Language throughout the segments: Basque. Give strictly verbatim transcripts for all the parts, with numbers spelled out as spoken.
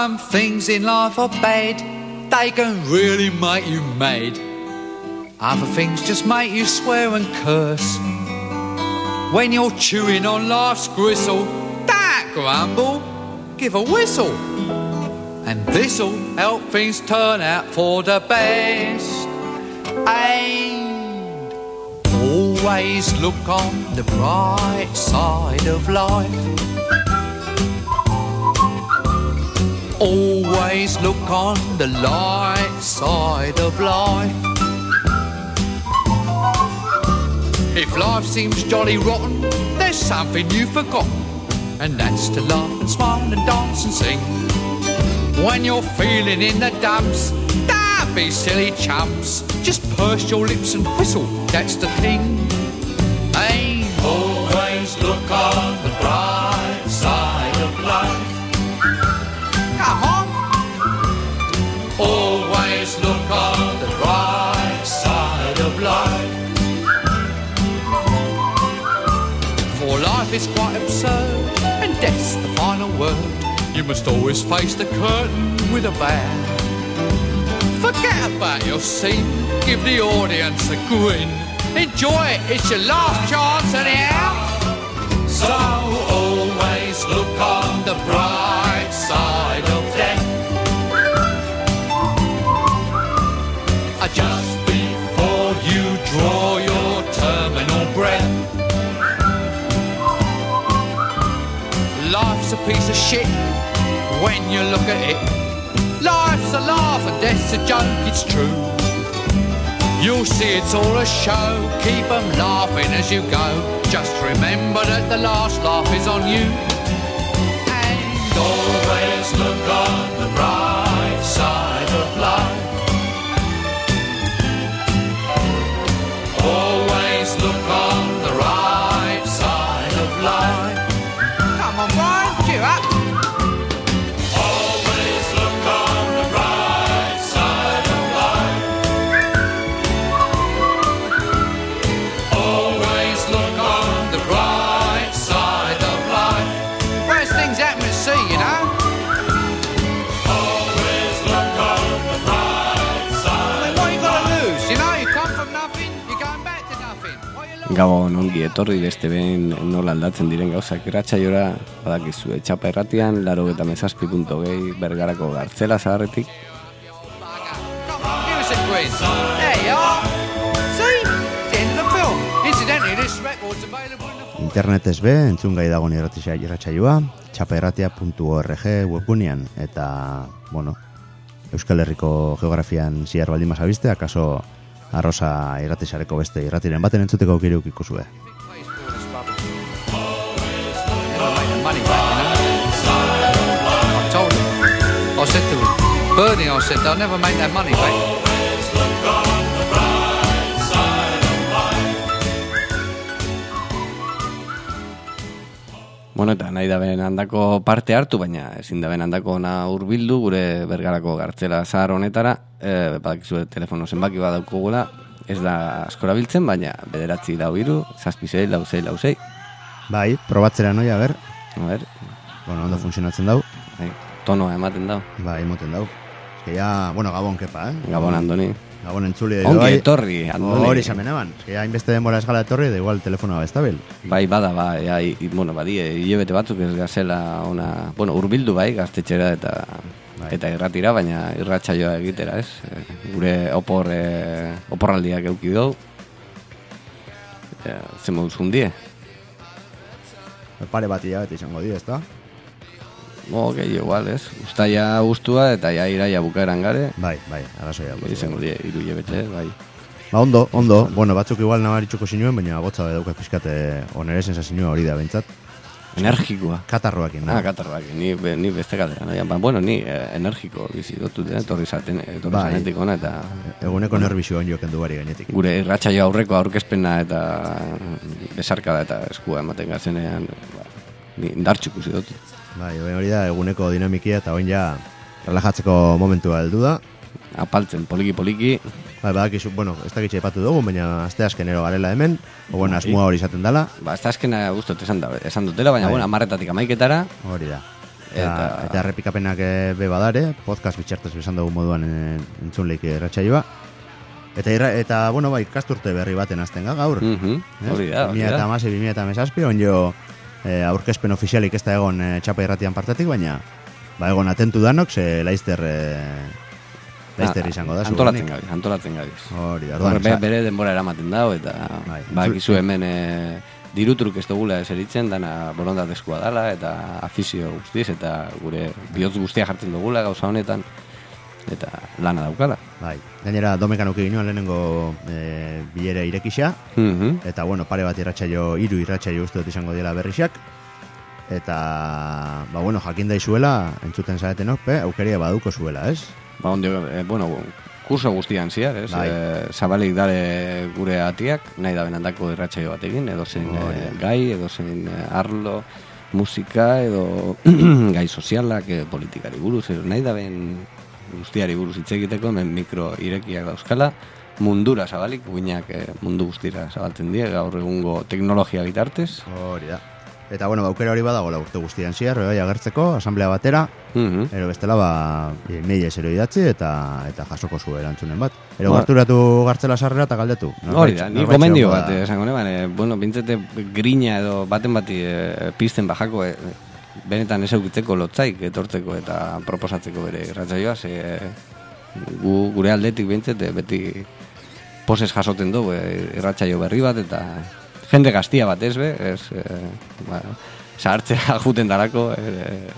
Some things in life are bad, they can really make you mad. Other things just make you swear and curse. When you're chewing on life's gristle, don't grumble, give a whistle. And this'll help things turn out for the best. And always look on the bright side of life. Always look on the light side of life. If life seems jolly rotten, there's something you've forgotten, and that's to laugh and smile and dance and sing. When you're feeling in the dumps, don't be silly chumps. Just purse your lips and whistle, that's the thing. Hey, always look on the bright side of life. Come on. Always look on the bright side of life. For life is quite absurd, and death's the final word. You must always face the curtain with a bow. Forget about your scene, give the audience a grin. Enjoy it, it's your last chance anyhow. So always look on the bright side of death. Just before you draw your terminal breath. Life's a piece of shit when you look at it. Life's a laugh and death's a joke, it's true. You'll see it's all a show, keep them laughing as you go. Just remember that the last laugh is on you. And always look on the bright side of life. Always look on the right side of life. Come on, Brian, cheer up. Always look on the right side of life. Always look on the right side of life. Worst things happen at sea, you know. Always look on the right side. I mean, what you got to lose, you know? You come from nothing. Gabon ongi etorri beste behin nola aldatzen diren gauzak irratsaiora, badakizu Etxapa Irratian laurogeita hamazazpi puntu gehi Bergarako Gartzela zaharretik. Internetez be, entzun gai dagoen irratsaioa, txapairratia puntu org webgunean, eta, bueno, Euskal Herriko geografian ziar baldin mazabizte, akaso Arrosa irratixareko beste irratiren baten entzuteko aukera ikusue. I said to Bernie, I said, they'll never make that money back. Bueno, eta nahi da ben handako parte hartu, baina ezin da ben handako ona hurbildu gure Bergarako Gartzela zahar honetara. E, badakizu telefono zenbaki bat daukugula, ez da askora biltzen, baina bederatzi lau hiru, zazpi sei, lau sei, lau sei. Bai, probatzera noia, ber. A ber. Bueno, ondo funtzionatzen dau. Bai, tonoa ematen dau. Bai, emoten dau. Ez que ya, bueno, Gabon kepa, eh? Gabon Andoni. Gabon entzuli. Ongi etorri, Andoni. Hori xamenaban. Ez que ya inbeste denbora esgala etorri, da igual telefonoa bestabil. Bai, bada, ba, ja, i, bueno, badie, hilebete batzuk ez gazela ona, bueno, urbildu bai, gaztetxera eta bai. Eta irratira, baina irratsaioa egitera, ez? E, gure opor, e, oporraldiak euki dugu. E, zen moduz hundie? Pare bat hilabete izango di, ez da? Ok, igual, ez? Uztaia guztua eta ja iraia bukaeran gare. Bai, bai, agazoia. Izango die, iru hilabete, bai. Ba, ondo, ondo. Bueno, batzuk igual nabaritxuko sinuen, baina gotza bedaukat pizkate onere sensazioa hori da bentsat. Energikoa. Katarroakin, no? Ah, katarroakin, ni, be, ni beste katera, no? Ba, bueno, ni eh, energiko bizi dutut, eh? Torri zaten, torri bai. Zanetik ona, eta... Eguneko bueno, nerbizioan joken du bari gainetik. Gure irratsaio aurreko aurkezpena eta besarkada eta eskua ematen gazenean, ba, ni indartxuk bizi dutut. Bai, hori da, eguneko dinamikia, eta oin ja relajatzeko momentua heldu da. Apaltzen, poliki-poliki. Bai, badakizu, bueno, ez dakitxe epatu dugu, baina azte askenero garela hemen, o bueno, asmoa hori izaten dela. Ba, azte askena guztot esan, da, esan dutela, baina, bai. Bueno, amarretatik amaiketara. Hori da. Eta, eta errepikapenak e, be badare, podcast bitxartez bezan dugu moduan e, entzun leik erratsaioa. Eta, irra, eta bueno, bai, kasturte berri baten azten ga gaur. Mhm, hori da, hori da. bi mila hamazazpi, on jo e, aurkezpen ofizialik ez da egon e, txapa irratian partetik, baina ba, egon atentu danok, ze laizter, e, laizter izango da. Antolatzen gabiz, antolatzen gabiz. Hori da, orduan. Be, bere denbora eramaten dago, eta bai, ba, gizu hemen e, dirutruk ez dugula eseritzen, dana borondatezkoa dala, eta afizio guztiz, eta gure bihotz guztia jartzen dugula gauza honetan, eta lana daukala. Bai, gainera domekan uki ginoan lehenengo e, bilera irekisa, Mm-hmm. eta bueno, pare bat irratsaio, hiru irratsaio uste dut izango dela berrixak, eta ba bueno, jakin daizuela, entzuten zaretenok, pe, aukeria baduko zuela, ez? Ba, ondio, e, bueno, kurso guztian ziar, ez? Bai. E, zabalik dare gure atiak, nahi da benandako irratsaio bat egin, edo zein Oh, e, yeah. gai, edo zein e, arlo, musika, edo gai sozialak, e, politikari buruz, edo nahi da ben guztiari buruz hitz egiteko, hemen mikro irekiak dauzkala, mundura zabalik, guinak e, mundu guztira zabaltzen die, gaur egungo teknologia bitartez. Hori da. Eta bueno, aukera hori badagoela urte guztian ziar, bai agertzeko, asamblea batera, Mhm. ero bestela ba, mail esero idatzi eta eta jasoko zu erantzunen bat. Ero Ba- gerturatu gartzela sarrera eta galdetu. Hori da, Norbait- ni norbait gomendio egongo bat, da. esango ne, bane, bueno, bintzete grina edo baten bati e, pizten bajako, e, benetan ez eukitzeko lotzaik etortzeko eta proposatzeko bere irratsaioa, ze e, gu, gure aldetik bintzete beti poses jasoten dugu e, irratsaio berri bat, eta jende gaztia bat ez be, ez, e, ba, zahartzea juten darako, e,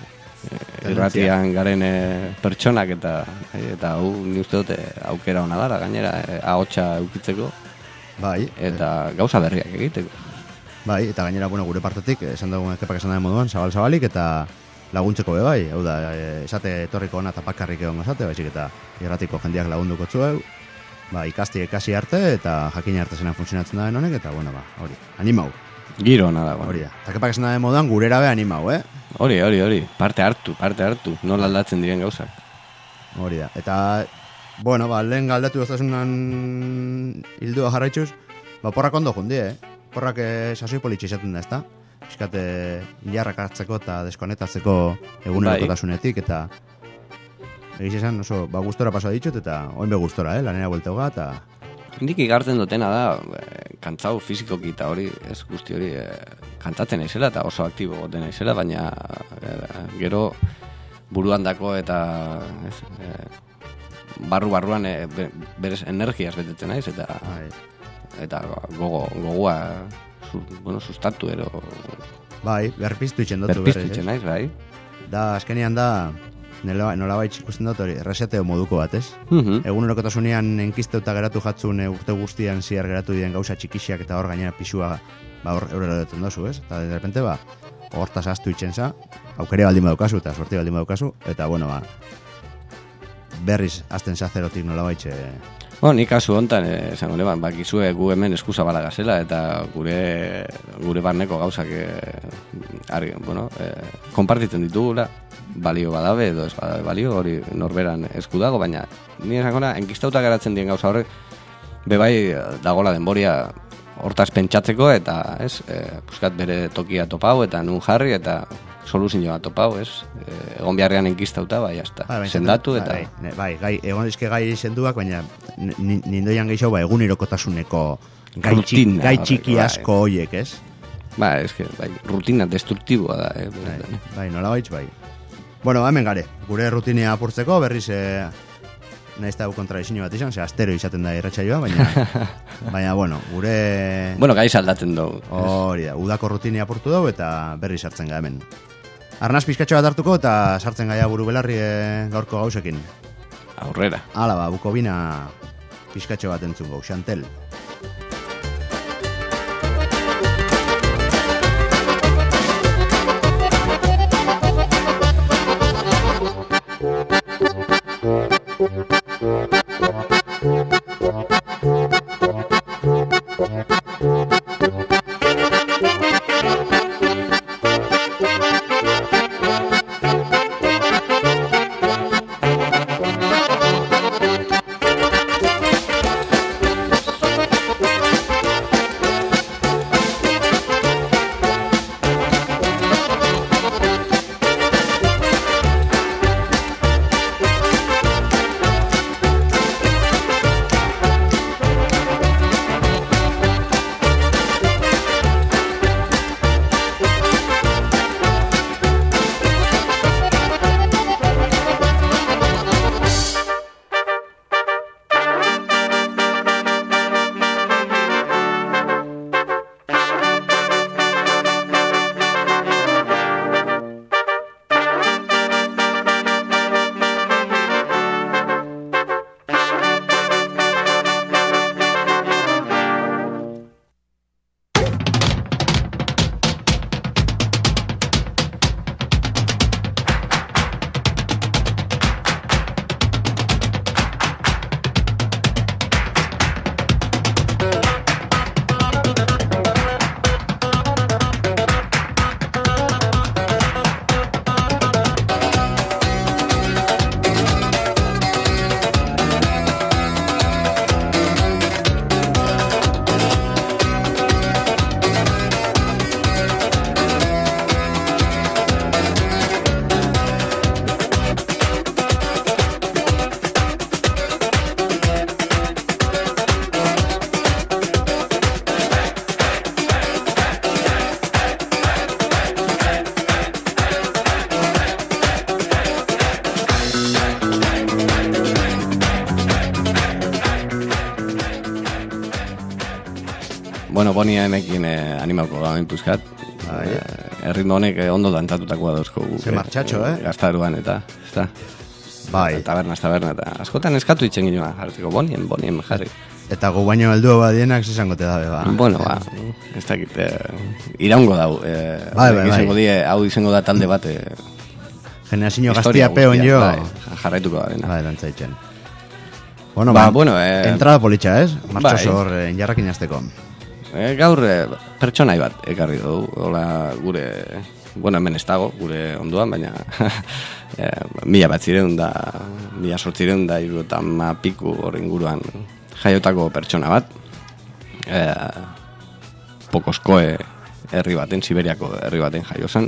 e, irratian garen e, pertsonak, eta eta hau ni uste dute aukera ona dara, gainera e, ahotsa eukitzeko, Bai, eta gauza berriak egiteko. bai, eta gainera bueno, gure partetik esan dugun kepak esan den moduan, zabal-zabalik eta laguntzeko be bai, hau da, e, esate etorriko ona tapakarrik egon esate, baizik eta irratiko jendiak lagunduko zueu, ba, ikasti ikasi arte eta jakin arte zenan funtzionatzen da honek, eta bueno, ba, hori, animau, Giro ona dago. hori da. Eta kepak esan den moduan gurera be animau, eh? Hori, hori, hori. Parte hartu, parte hartu. Nola aldatzen diren gauzak. Hori da. Eta, bueno, ba, lehen galdatu doztasunan hildua jarraitxuz, ba, porrak ondo jundi, eh? Porrak eh, sasoi politxe izaten da, ezta? Piskate, jarrak hartzeko eta deskonetatzeko egunerokotasunetik, eta egiz esan, oso, ba, gustora pasoa ditut, eta oin be gustora, eh? Lanera buelteuga, eta Indik igartzen dutena da, e, kantzau fizikoki eta hori, ez guzti hori, e, kantatzen naizela eta oso aktibo goten naizela, baina e, gero buruan dako eta ez, e, barru-barruan e, be, berez energiaz betetzen naiz, eta bai. eta gogo, gogoa su, bueno, sustatu ero Bai, berpiztu itxen dutu berpiztu berriz, itxen eh? naiz, bai. Da, azkenean da, nola, nola baitz ikusten dut hori, reseteo moduko bat, ez? Mhm. Egunerokotasunean enkisteuta geratu jatzun e, urte guztian ziar geratu diren gauza txikixiak eta hor gainera pisua ba hor eurela duten dozu, ez? Eta de repente ba hortaz astu itzen za, aukere baldin badaukazu eta sorti baldin badaukazu, eta bueno, ba berriz azten za zerotik nolabait e, Bueno, ni kasu hontan eh, esango neban, bakizue gu hemen eskuzabala gazela eta gure gure barneko gauzak eh, argi, bueno, eh, konpartitzen ditugula, balio badabe edo ez badabe balio, hori norberan esku dago, baina ni esango na, enkistauta geratzen dien gauza horrek, bebai dagola denboria hortaz pentsatzeko eta ez, eh, buskat bere tokia topau eta nun jarri eta soluzioa topau, ez, eh, egon beharrean enkistauta, bai, hasta, bai, sendatu eta... bai, ne- bai, gai, egon dizke gai senduak, baina ni- nindoian gehiago ba egunerokotasuneko gai, txiki, Rutina gai horrek, txiki bai. asko hoiek, ez? Ba, eske, bai, rutina destruktiboa da, eh, Bai, benetan, eh. bai, nolabait bai. Bueno, hemen gare, gure rutinea apurtzeko, berriz eh, nahiz eta kontradizio bat izan, ze astero izaten da irratsaioa, baina baina bueno, gure Bueno, gaiz aldatzen dugu. hori da, udako rutinea apurtu dugu eta berriz sartzen ga hemen. Arnaz pizkatxo bat hartuko eta sartzen gaia buru belarri eh, gaurko gauzekin. Aurrera. Hala ba, bukobina pizkatxo bat entzungo, Xantel. bueno, Bonia emekin eh, animauko gamen puzkat. Bai. Eh, erritmo honek eh, ondo dantzatutakoa dauzko. Ze martxatxo, eh? Gaztaruan eta, ez da. Bai. Taberna, taberna, eta askotan eskatu itzen ginoa, jartzeko Bonien, Bonien jarri. Eta gu baino heldu badienak izango te dabe, ba. Bueno, ba, ez dakit, eh, iraungo dau. Eh, bai, bai, izango bai. die, hau izango da talde bat. Eh, Generazio historia gaztia peon jo. Bai, jarraituko da dena. Bai, dantzaitzen. Bueno, Ba, ba, bueno, eh, entrada politxa, ez? Martxoso bai. hor, eh, injarrakin azteko. Eh, gaur eh, pertsonai bat ekarri dugu, hola gure, bueno, hemen ez dago, gure onduan, baina eh, mila bat zireun da, mila sortzireun da, iru eta ma piku hor inguruan jaiotako pertsona bat. Eh, Pokoskoe herri baten, Siberiako herri baten jaio zen.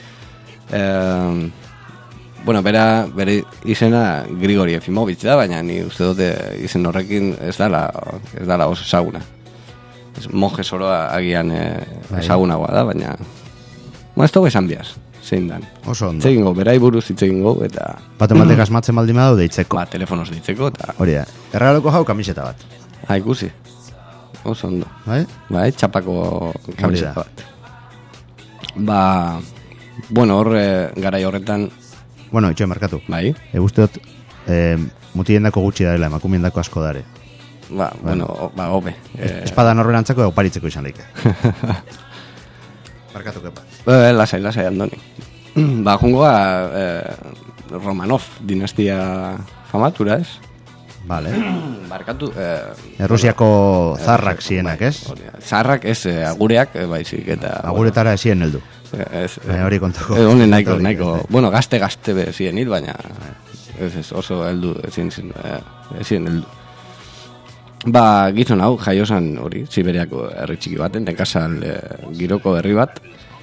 Eh, bueno, bera, bere izena Grigori Efimovitz da, baina ni uste dute izen horrekin ez dala, ez dala oso ezaguna. Ez, monje soroa agian eh, ezagunagoa da, baina ma ez dugu esan biaz, zein dan. Oso ondo. Itzegingo, berai buruz itzegingo, eta Baten batek asmatzen baldin badu deitzeko. ba, telefonoz ditzeko, eta Hori da. Erregaloko jau kamiseta bat. ha, ikusi. Oso ondo. Bai? Bai, txapako kamiseta da. bat. Ba, bueno, hor eh, garai horretan, Bueno, itxoen markatu. bai, E, uste dut, e, mutiendako gutxi darela, emakumiendako asko dare. ba, bueno, o- ba, hobe. Eh, Espada norberantzako edo paritzeko izan leike. Markatu kepa. Eh, lasai, lasai, Andoni. Ba, jungoa eh, Romanov dinastia famatura, ez? Vale. Barkatu... Eh, Errusiako zarrak zienak, ez? hori da. Zarrak ez, eh, agureak, eh, baizik, eta... Aguretara esien heldu. bueno, eh, ez, Baina hori kontako. Eh, honen nahiko, Hori, nahiko... ez, Bueno, gazte-gazte be ziren hil, baina... Ez, ez, oso heldu, ezin zin, eh, ezin heldu. Ba, gizon hau, jaiosan hori, Siberiako herri txiki baten, nekazal eh, giroko herri bat.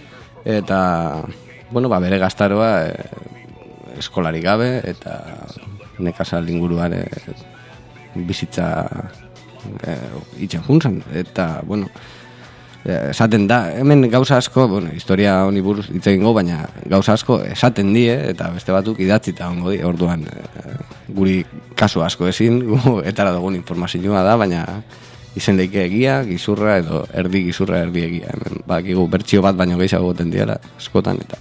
Eta, bueno, ba, bere gaztaroa eh, eskolari gabe, eta nekazal inguruan eh, bizitza eh, itxen juntzan. Eta, bueno, eh, esaten da, hemen gauza asko, bueno, historia honi buruz hitz egingo, baina gauza asko esaten die, eta beste batzuk idatzita ongo di, orduan eh, guri kasu asko ezin, gu etara dugun informazioa da, baina izen leike egia, gizurra edo erdi gizurra, erdi egia. Hemen, bakigu bertsio bat baino gehiago goten diela, askotan, eta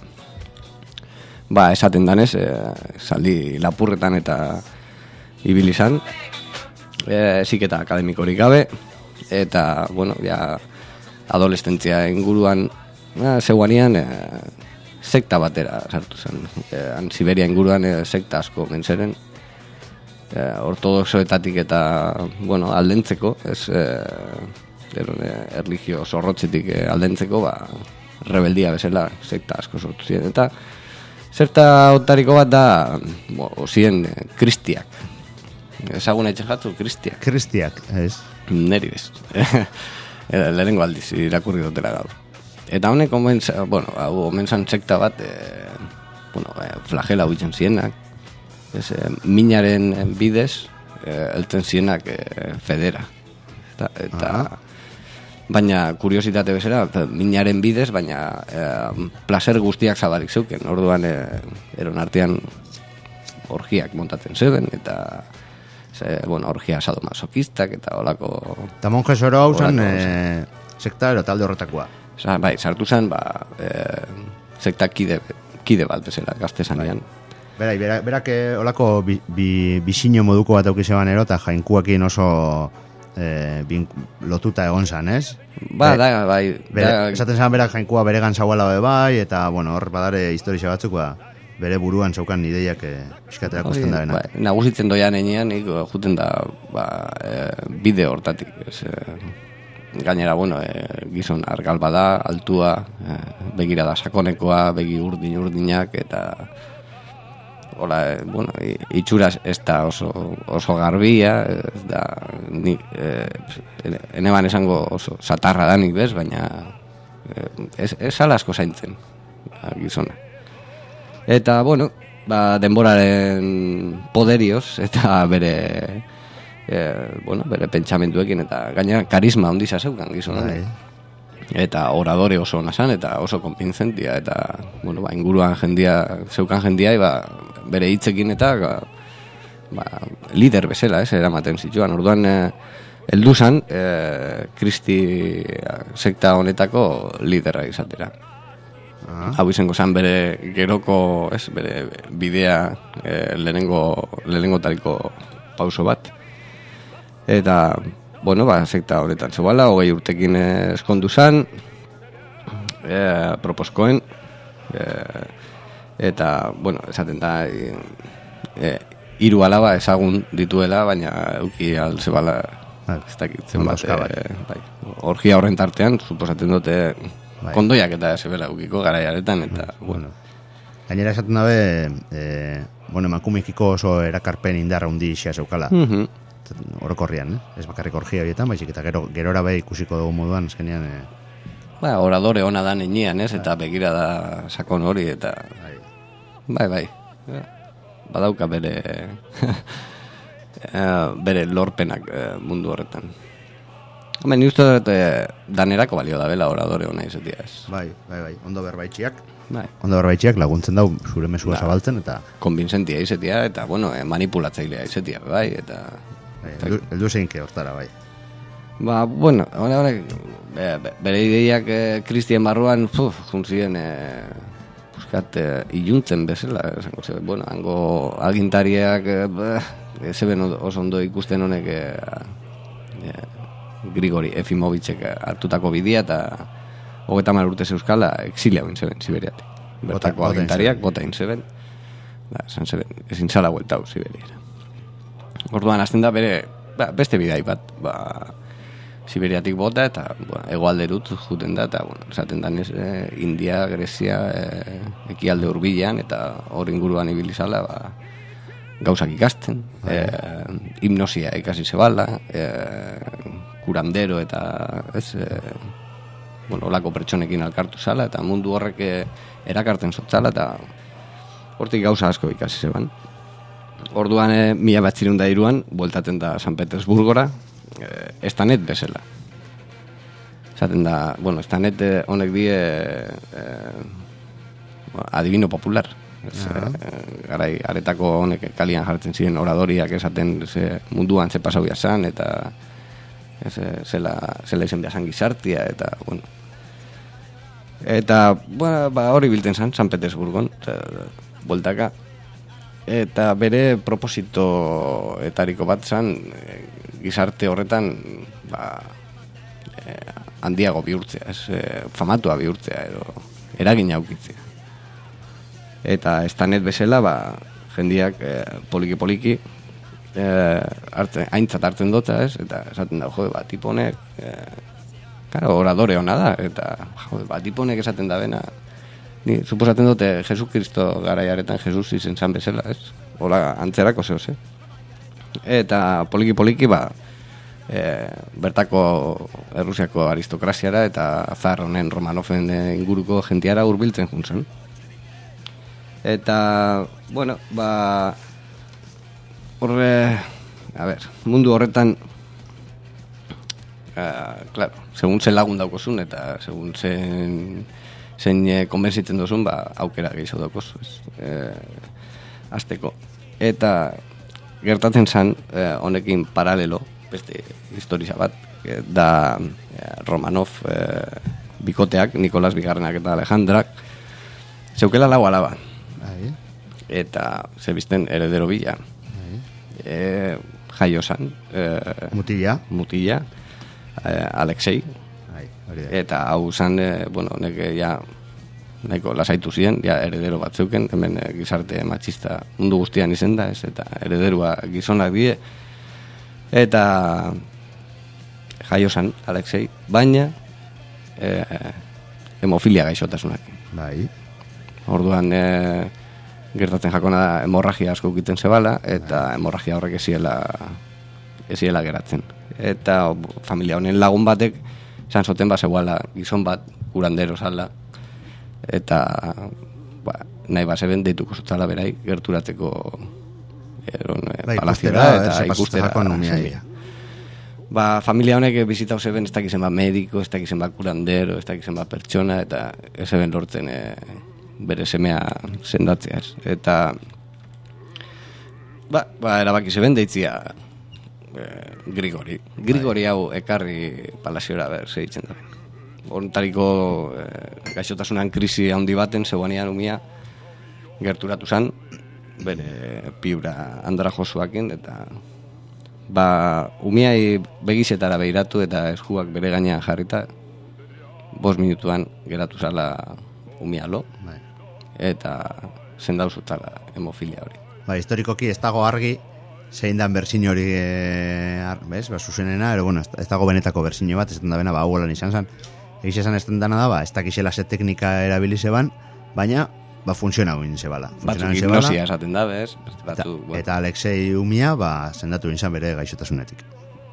ba, esaten danez, eh, saldi lapurretan eta ibili izan, eh, ziketa akademikorik gabe, eta, bueno, ja, adolescentzia inguruan, eh, zeuanian, eh, sekta batera sartu zen. Eh, han Siberia inguruan eh, sekta asko mentzeren, eh, ortodoxoetatik eta, bueno, aldentzeko, ez, eh, ero, eh, erligio zorrotzetik eh, aldentzeko, ba, rebeldia bezala sekta asko sortu ziren, eta zerta otariko bat da, bo, osien eh, kristiak. Ezagun etxe jatzu, kristiak. Kristiak, ez? Neri bez. Lehenengo aldiz irakurri dutela gaur. Eta honek, omen, bueno, hau omen zan sekta bat, e, bueno, e, flagela huitzen zienak, ez, e, minaren bidez, e, elten zienak e, federa. Eta, eta baina, kuriositate bezala, minaren bidez, baina e, placer guztiak zabalik zeuken. Orduan, e, eron artean orgiak montatzen zeuden, eta ze, bueno, orgia sadomasokistak eta olako... Eta monje zoro hau zen, Horako, e, sekta ero talde horretakoa. Osa, bai, sartu zen, ba, e, sekta kide, kide bat bezala, gazte zanean. Berai, berak, berak eh, olako bi, bi, bisino moduko bat aukizeban ero, eta jainkuakin oso e, bin, lotuta egon zan, ez? Ba, Be- da, bai, Bere, da, esaten zan berak jainkua beregan zauala be bai, eta, bueno, hor badare historia batzuk, ba, bere buruan zaukan ideiak e, iskatea kosten da bena. bai, nagusitzen doian enean, nik juten da, ba, e, bide hortatik, ez, e, gainera, bueno, e, gizon argal bada, altua, e, begira da sakonekoa, begi urdin urdinak, eta hola, e, bueno, i- itxuraz ez da oso, oso garbia, ez da, ni, e, eneban esango oso satarra da nik bez, baina e, ez, ez ala asko zaintzen, ba, gizona. Eta, bueno, ba, denboraren poderioz, eta bere, e, bueno, bere pentsamentuekin, eta gaina karisma ondisa zeukan gizon Bai. honek. Eta oradore oso ona zan, eta oso konpintzentia, eta, bueno, ba, inguruan jendia, zeukan jendia, ba, bere hitzekin eta, ba, ba, lider bezala, ez, eramaten zituan. Orduan, e, heldu zan e, Kristi sekta honetako lidera izatera. Ah. Hau izango zan bere geroko, ez, bere bidea e, lehenengo, lehenengo taliko pauso bat. Eta, bueno, ba, sekta honetan zebala, hogei urtekin eskondu zan, e, proposkoen, e, eta, bueno, esaten da, e, e, hiru alaba ezagun dituela, baina euki alzebala, ez dakit, zenbat, e, bai, orgia horren tartean, suposatzen dute, bai, kondoiak eta zebela eukiko garaiaretan, eta, bueno. Gainera esaten dabe, e, bueno, emakumekiko oso erakarpen indarra hundi xea zeukala. Mhm. Orokorrian, eh? Ez bakarrik orgia horietan, baizik eta gero, gerora bai ikusiko dugu moduan, eskenean... Eh... Ba, oradore ona da nenean, ez? Eta begira da sakon hori, eta... Bai, bai, bai. Badauka bere... bere lorpenak mundu horretan. Hemen, ni uste dut danerako balio da bela oradore ona izatea, ez? Bai, bai, bai. Ondo berbaitxiak. Bai. Ondo berbaitxiak laguntzen dau zure mesua da, zabaltzen, eta... Konbintzentia izatea, eta, bueno, manipulatzailea izatea, bai, eta... Eldu zeinke hortara, bai. Ba, bueno, hone, hone, bere ideiak eh, Kristien barruan, puf, juntzien, eh, buskat, eh, iluntzen bezala, esango ze, bueno, hango agintariak, eh, zeben oso ondo ikusten honek, eh, eh, Grigori Efimovicek hartutako bidea, eta hogeita hamar urte euskala exilia bin zeben, Siberiatik. Bertako bota, agintariak, bota in zeben, da, esan zeben, ezin zala hueltau Siberiara. Orduan, azten da bere, ba, beste bidai bat, ba, Siberiatik bota, eta bueno, egoalderut juten da, eta bueno, esaten da eh, India, Grezia, eh, ekialde hurbilean, eta hor inguruan ibilizala, ba, gauzak ikasten, eh, hipnosia ikasi zebala, eh, kurandero, eta ez, eh, bueno, olako pertsonekin alkartu zala, eta mundu horrek erakarten zotzala, eta hortik gauza asko ikasi zeban. Orduan, e, mila batzireun da iruan, bueltaten da San Petersburgora, e, estanet bezala. Zaten da, bueno, estanet honek die e, adivino popular. Ez, uh -huh. e, garai, aretako honek kalian jartzen ziren oradoriak esaten ze, munduan ze pasauia zan, eta ez, zela, zela izen behazan gizartia, eta, bueno. Eta, bueno, ba, hori bilten zan, San Petersburgon, eta, bueltaka. Eta bere proposito etariko bat zan, e, gizarte horretan, ba, e, handiago bihurtzea, ez, e, famatua bihurtzea, edo eragina aukitzea. Eta estanet bezala, ba, jendiak e, poliki-poliki e, hartzen, aintzat hartzen dota, ez, eta esaten da, jode, ba, tiponek, e, claro, oradore hona da, eta, jode, ba, tiponek esaten da bena, ni suposaten dute Jesus Kristo garaiaretan Jesus izen zan bezala, ez? Hola, antzerako zehoz, eh? Eta poliki-poliki, ba, e, bertako Errusiako aristokraziara eta zar honen Romanofen inguruko jentiara hurbiltzen juntzen. Eta, bueno, ba, horre, a ver, mundu horretan, uh, claro, segun zen lagun daukozun, eta segun zen... zein e, konbentzitzen dozun, ba, aukera gehiago daukoz, e, azteko. Eta gertatzen zan, e, honekin paralelo, beste historia bat, e, da e, Romanov e, bikoteak, Nikolas Bigarrenak eta Alejandrak, zeukela lau alaba. Ai. Eta zebizten heredero bila. E, jaio zan. E, mutila. Mutila. E, Alexei. Eta hau zan, e, bueno, neke ja nahiko lasaitu ziren, ja heredero bat zeuken, hemen e, gizarte matxista mundu guztian izen da, ez, eta herederua gizonak die, eta jaio zan Alexei, baina e, hemofilia gaixotasunak. Bai. Orduan e, gertatzen jakona da hemorragia asko ukiten zebala, eta hemorragia horrek eziela eziela geratzen. Eta o, familia honen lagun batek zan zoten ba zegoala gizon bat kurandero zala, eta ba, nahi baseben deituko zutzala berai gerturatzeko eron, bai, palaziora eta ikustera. Ba, familia honek bizitau zeben ez dakizen bat mediko, ez dakizen bat kurandero, ez dakizen bat pertsona, eta ez zeben lortzen e, bere semea sendatzea. Eta ba, ba erabaki zeben deitzia eh, Grigori. Grigori hau ekarri palaziora ber, zeitzen da. Ontariko eh, gaixotasunan krisi handi baten, zeuanean umia gerturatu zan, bere piura andara josuakin, eta ba, umiai begizetara behiratu eta eskuak bere gainean jarrita, bost minutuan geratu zala umia lo, bai. Eta zendauzutala hemofilia hori. Ba, historikoki ez dago argi, zein dan berzin hori, e, ar, bez, ba, zuzenena, ero, bueno, ez dago benetako berzino bat, ez da bena, ba, hau lan izan zen, egiz esan ez dana da, ba, ez dakixela ze teknika erabilize ban, baina, ba, funtsiona guin zebala. Batzuk hipnosia esaten da, bez? Batzuk, eta, bueno. eta Alexei Umia, ba, zendatu izan bere gaixotasunetik.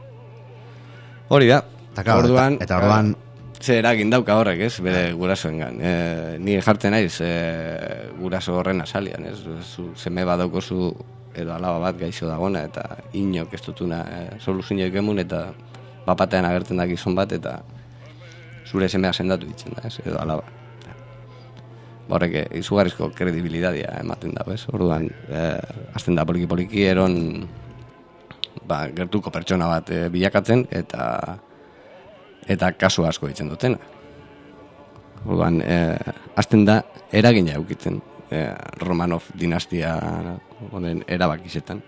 Hori da, eta orduan, eta orduan, ze eragin dauka horrek, ez, bere gurasoengan. E, ni jartzen naiz e, guraso horren asalian, ez, zu, seme badaukozu edo alaba bat gaixo dagona, eta inok ez dutuna e, soluzioik emun, eta bapatean agertzen da gizon bat, eta zure semea sendatu ditzen da, ez, edo alaba. Horrek, izugarrizko kredibilidadia ematen da, ez, orduan, e, azten da poliki-poliki eron ba, gertuko pertsona bat e, bilakatzen, eta eta kasu asko ditzen dutena. Orduan, eh, azten da, eragina eukitzen eh, Romanov dinastia honen erabakizetan.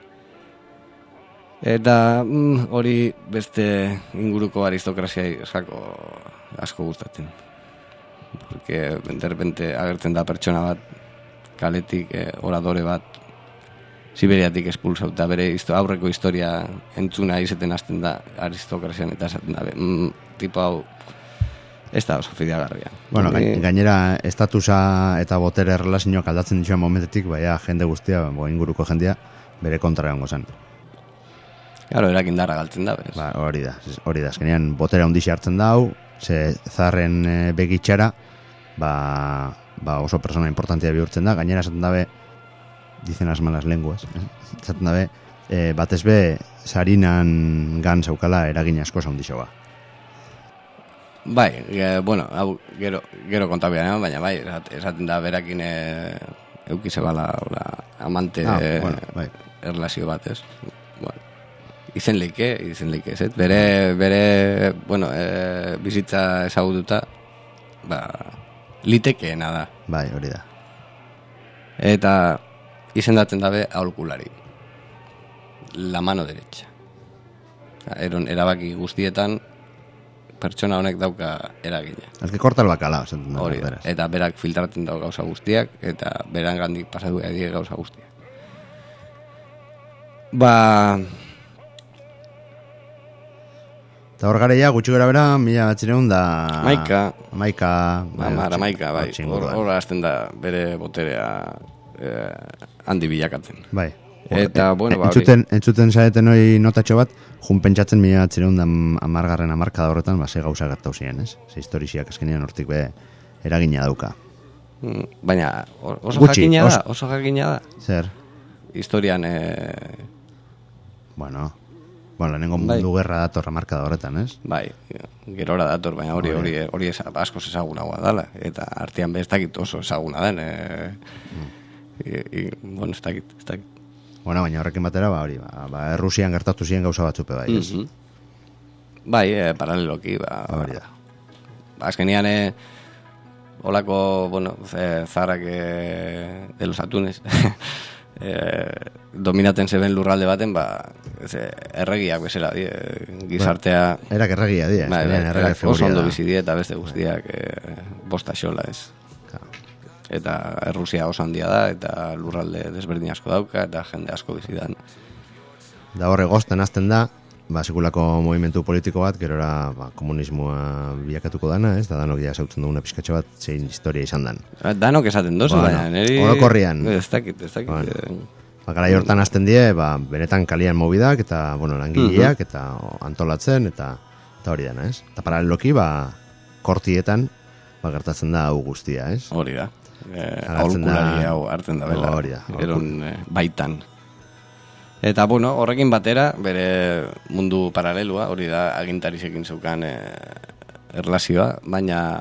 Eta mm, hori beste inguruko aristokrazia asko, asko gustatzen. Porque, de repente, agertzen da pertsona bat, kaletik, eh, oradore bat, Siberiatik espulsauta, bere histo, aurreko historia entzuna izeten hasten da aristokrazian, eta esaten da, mm, tipo hau, ez da oso fideagarria. Bueno, e, gainera, estatusa eta botere relazioak aldatzen dituen momentetik, baina jende guztia, bo, inguruko jendia, bere kontra egongo zen. Claro, erakindarra galtzen da, bez? Ba, hori da, hori da, azkenean botere handixe hartzen da hau, ze zarren e, begitxara, ba, ba oso persona importantia bihurtzen da, gainera esaten dabe, dicen las malas lenguas, eh? Zaten dabe, eh, batez be, sarinan gan zaukala eragin asko zaundixoa. Bai, e, bueno, hau, gero, gero kontabian, baina bai, esaten da berakin e, eukize bala, ola, amante ah, bueno, bai. Erlazio bat, ez? Bueno, izen leike, izen leike, ez? Bere, bere, bueno, e, bizitza ezagututa, ba, litekeena da. Bai, hori da. Eta izendatzen dabe aholkulari. La mano derecha. Eron erabaki guztietan pertsona honek dauka eragina. El que corta el bacalao. Hori da. Eta berak filtratzen dago gauza guztiak, eta beran gandik pasatu edie gauza guztiak. Ba... Eta hor gareia, gutxi gara bera, mila batzireun da... Maika. Maika. Amara, maika, bai. Hor azten da bere boterea... Eh, handi bilakatzen. Bai. Eta, bueno, ba, entzuten, entzuten zaeten hori notatxo bat, jun pentsatzen mila batzireun da amargarren amarkada horretan, ba, ze gauza gertau ziren, ez? Ze historiziak eskenean hortik be eragina dauka. Baina, oso Gutxi, jakina os... da, oso jakina da. Zer? Historian, eh... bueno... Bueno, lehenengo mundu bai. Gerra dator amarkada horretan, ez? Bai, gerora dator, baina hori hori hori askoz ezagunagoa dala, eta artean be ez dakit oso ezaguna den, eh... Mm. I, i, bueno, ez dakit, ez dakit. Bueno, baina horrekin batera, ba, hori, ba, ba Errusian gertatu ziren gauza batzupe, bai, ez? Mm-hmm. Bai, eh, paraleloki, ba... Hori da. Ba, azkenian, eh, holako, bueno, zarrak eh, de los atunes, eh, dominaten zeben lurralde baten, ba, ez, erregiak bezala, die, gizartea... Ba, erak erregia, die, ba, erregia figuria. Oso ondo bizi die, eta beste guztiak eh, bosta xola, ez? Eta Errusia oso handia da, eta lurralde desberdin asko dauka, eta jende asko bizidan. Da horre gozten azten da, ba, sekulako movimentu politiko bat, gerora ba, komunismoa bilakatuko dana, ez? Da danok ja zautzen duguna pizkatxo bat, zein historia izan dan. Danok esaten dozu, bueno, baina, neri... Orokorrian. Ez dakit, ez dakit. Bueno, ba, gara hortan azten die, ba, benetan kalian mobidak, eta, bueno, langileak, uh-huh. eta antolatzen, eta, eta hori dana, ez? Eta paraleloki, ba, kortietan, ba, gertatzen da hau guztia, ez? Hori da. Eh, aholkulari hau hartzen da bela, hori da, eron eh, baitan. Eta, bueno, horrekin batera, bere mundu paralelua, hori da agintarizekin zeukan eh, erlazioa, baina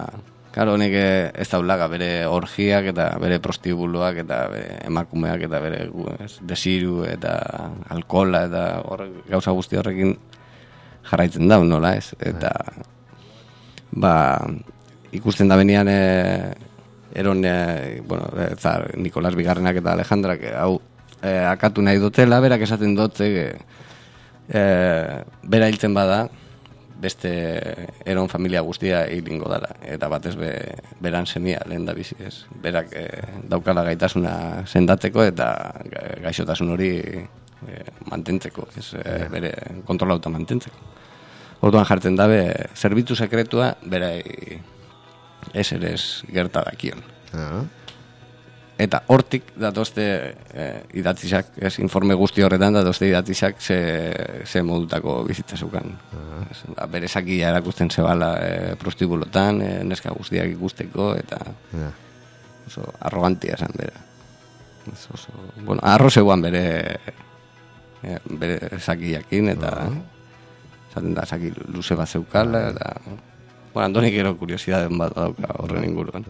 Karo, honek ez daulaga bere orgiak eta bere prostibuloak eta bere emakumeak eta bere ez, desiru eta alkohola eta hor, gauza guzti horrekin jarraitzen da, nola ez? Eta ba, ikusten da benian e, eron, e, bueno, eta Nikolas Bigarrenak eta Alejandrak hau e, akatu nahi dutela, berak esaten dutze e, e, bera hiltzen bada beste eron familia guztia hilingo dala, eta batez be, beran semia lehen da bizi, ez? Berak e, daukala gaitasuna sendatzeko eta gaixotasun hori e, mantentzeko, ez? E, bere kontrolauta mantentzeko. Orduan jartzen dabe, zerbitzu sekretua bera ez ere ez gerta dakion. Ah. Eta hortik datozte e, idatzizak, ez, informe guzti horretan datozte idatzizak ze, ze modutako bizitza zukan. Uh-huh. Ez, ba, bere sakia erakusten zebala e, prostibulotan, e, neska guztiak ikusteko, eta yeah. oso arrogantia esan bera. Ez, oso, bueno, arro zeuan bere, e, bere sakiakin, eta esaten uh-huh. da saki luze bat zeukala, eta bueno, Andonik ero kuriosidaden bat dauka horren inguruan.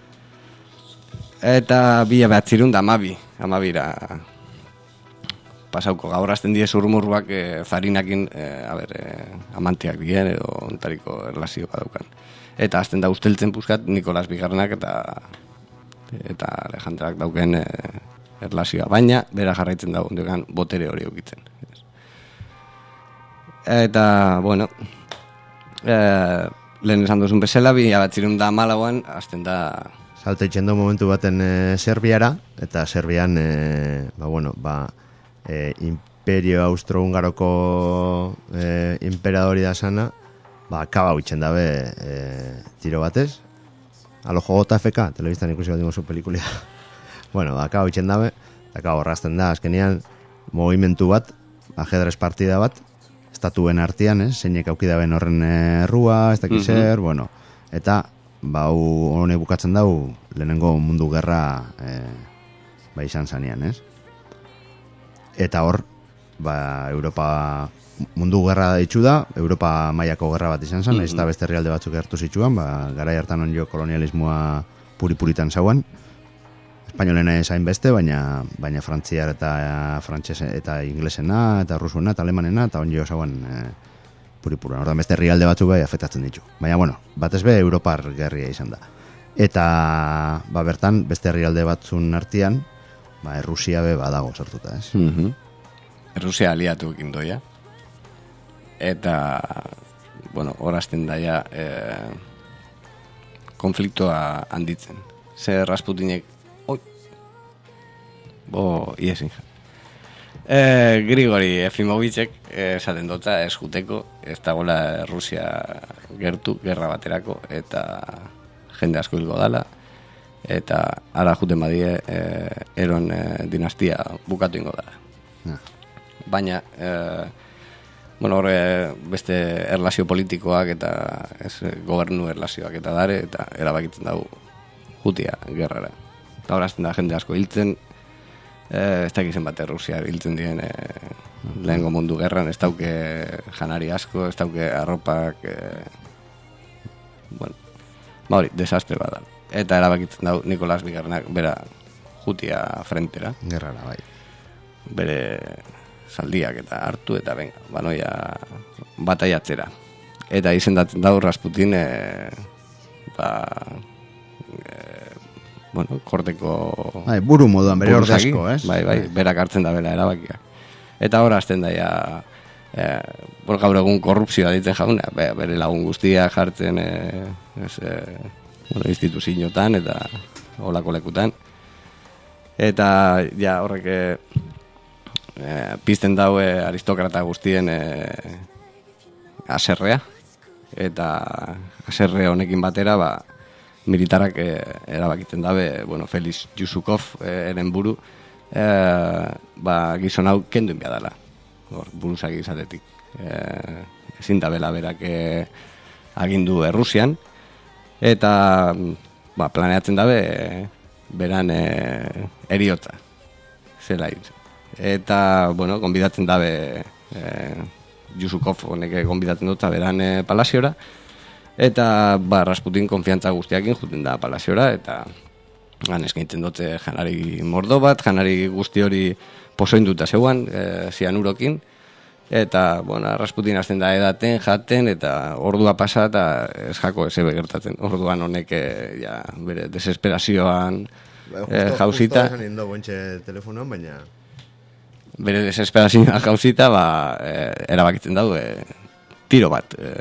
Eta bila behatzirun da amabi, amabira pasauko gaur azten die zurmurruak e, zarinakin e, a ber, e, amantiak dien edo ontariko erlazio badaukan. Eta azten da usteltzen puzkat Nikolas Bigarrenak eta eta Alejandrak dauken e, erlazioa, baina bera jarraitzen dago ondokan botere hori eukitzen. Eta, bueno, e, lehen esan duzun bezala, bila behatzirun da amalauan, azten da salta itxendo momentu baten e, Serbiara, eta Serbian, e, ba, bueno, ba, e, Imperio Austro-Hungaroko e, imperadori da sana, ba, kaba itxen dabe e, tiro batez. Alo jogota F K, telebistan ikusi bat dingozu pelikulia. Bueno, ba, kaba itxen dabe, eta kaba horrazten da, azkenean, movimentu bat, ajedrez partida bat, estatuen artean, eh, zeinek aukidaben horren errua, ez dakiz zer, mm-hmm. bueno, eta ba, honek bukatzen dau lehenengo mundu gerra e, ba, izan zanean, ez? Eta hor, ba, Europa mundu gerra ditxu da, Europa mailako gerra bat izan zen, mm-hmm. ez da beste herrialde batzuk gertu zituan, ba, garai hartan onjo kolonialismoa puri-puritan zauan, espainolena esain beste, baina, baina frantziar eta frantsese eta inglesena, eta rusuena, eta alemanena, eta onjo zauan e, puripuran. Ordan beste herrialde batzuk bai afektatzen ditu. Baina, bueno, batez be Europar gerria izan da. Eta, ba, bertan, beste herrialde batzun artean, ba, Errusia be badago sortuta, ez? Mm-hmm. Errusia aliatu ekin doia. Eta, bueno, horazten daia eh, konfliktoa handitzen. Ze Rasputinek, oi, bo, iesin ja. Eh, Grigori Efimovicek esaten eh, dota ez juteko, ez dagoela Rusia gertu, gerra baterako, eta jende asko hilgo dala, eta ara juten badie eh, eron eh, dinastia bukatu ingo dala. Ja. Baina, eh, bueno, horre beste erlazio politikoak eta ez, gobernu erlazioak eta dare, eta erabakitzen dago jutia gerrara. Eta horazten da jende asko hiltzen, Eh, ez dakizen bat Rusia hiltzen dien eh, lehengo mundu gerran, ez dauke janari asko, ez dauke arropak eh, bueno, ba hori, desastre bat da. Eta erabakitzen dau Nikolas Bigarrenak bera jutia frentera. Gerrara, bai. Bere zaldiak eta hartu eta venga, banoia bataiatzera. Eta izendatzen dau Rasputin eh, ba... Eh, bueno, korteko... Bai, buru moduan, bere ordezko, ez? Bai, bai, berak hartzen da bela erabakia. Eta hor azten daia, eh, bueno, gaur egun korrupzioa ditzen jauna, bere lagun guztia jartzen eh, ez, eh, bueno, instituzioetan eta olako lekutan. Eta, ja, horrek eh, pizten daue aristokrata guztien eh, aserrea. Eta aserre honekin batera, ba, militarak eh, erabakiten dabe, bueno, Felix Yusukov eh, eren buru, eh, ba, gizon hau kendu inbia dela, hor, buruzak izatetik. Eh, ezin da bela berak eh, agindu Errusian, eta ba, planeatzen dabe eh, beran eh, eriotza, zela hil. Eta, bueno, konbidatzen dabe eh, Yusukov honek konbidatzen dutza beran eh, palaziora, Eta, ba, Rasputin konfiantza guztiakin juten da palaziora, eta han eskaintzen dute janari mordo bat, janari guzti hori pozoinduta zeuan, e, zianurokin, eta, bueno, Rasputin azten da edaten, jaten, eta ordua pasa, eta ez jako eze begertatzen. Orduan honek, e, ja, bere desesperazioan Ba, justo, e, jauzita. Justo esan indo bontxe telefonoan, baina... Bere desesperazioan jauzita, ba, e, erabakitzen dau, e, tiro bat, e,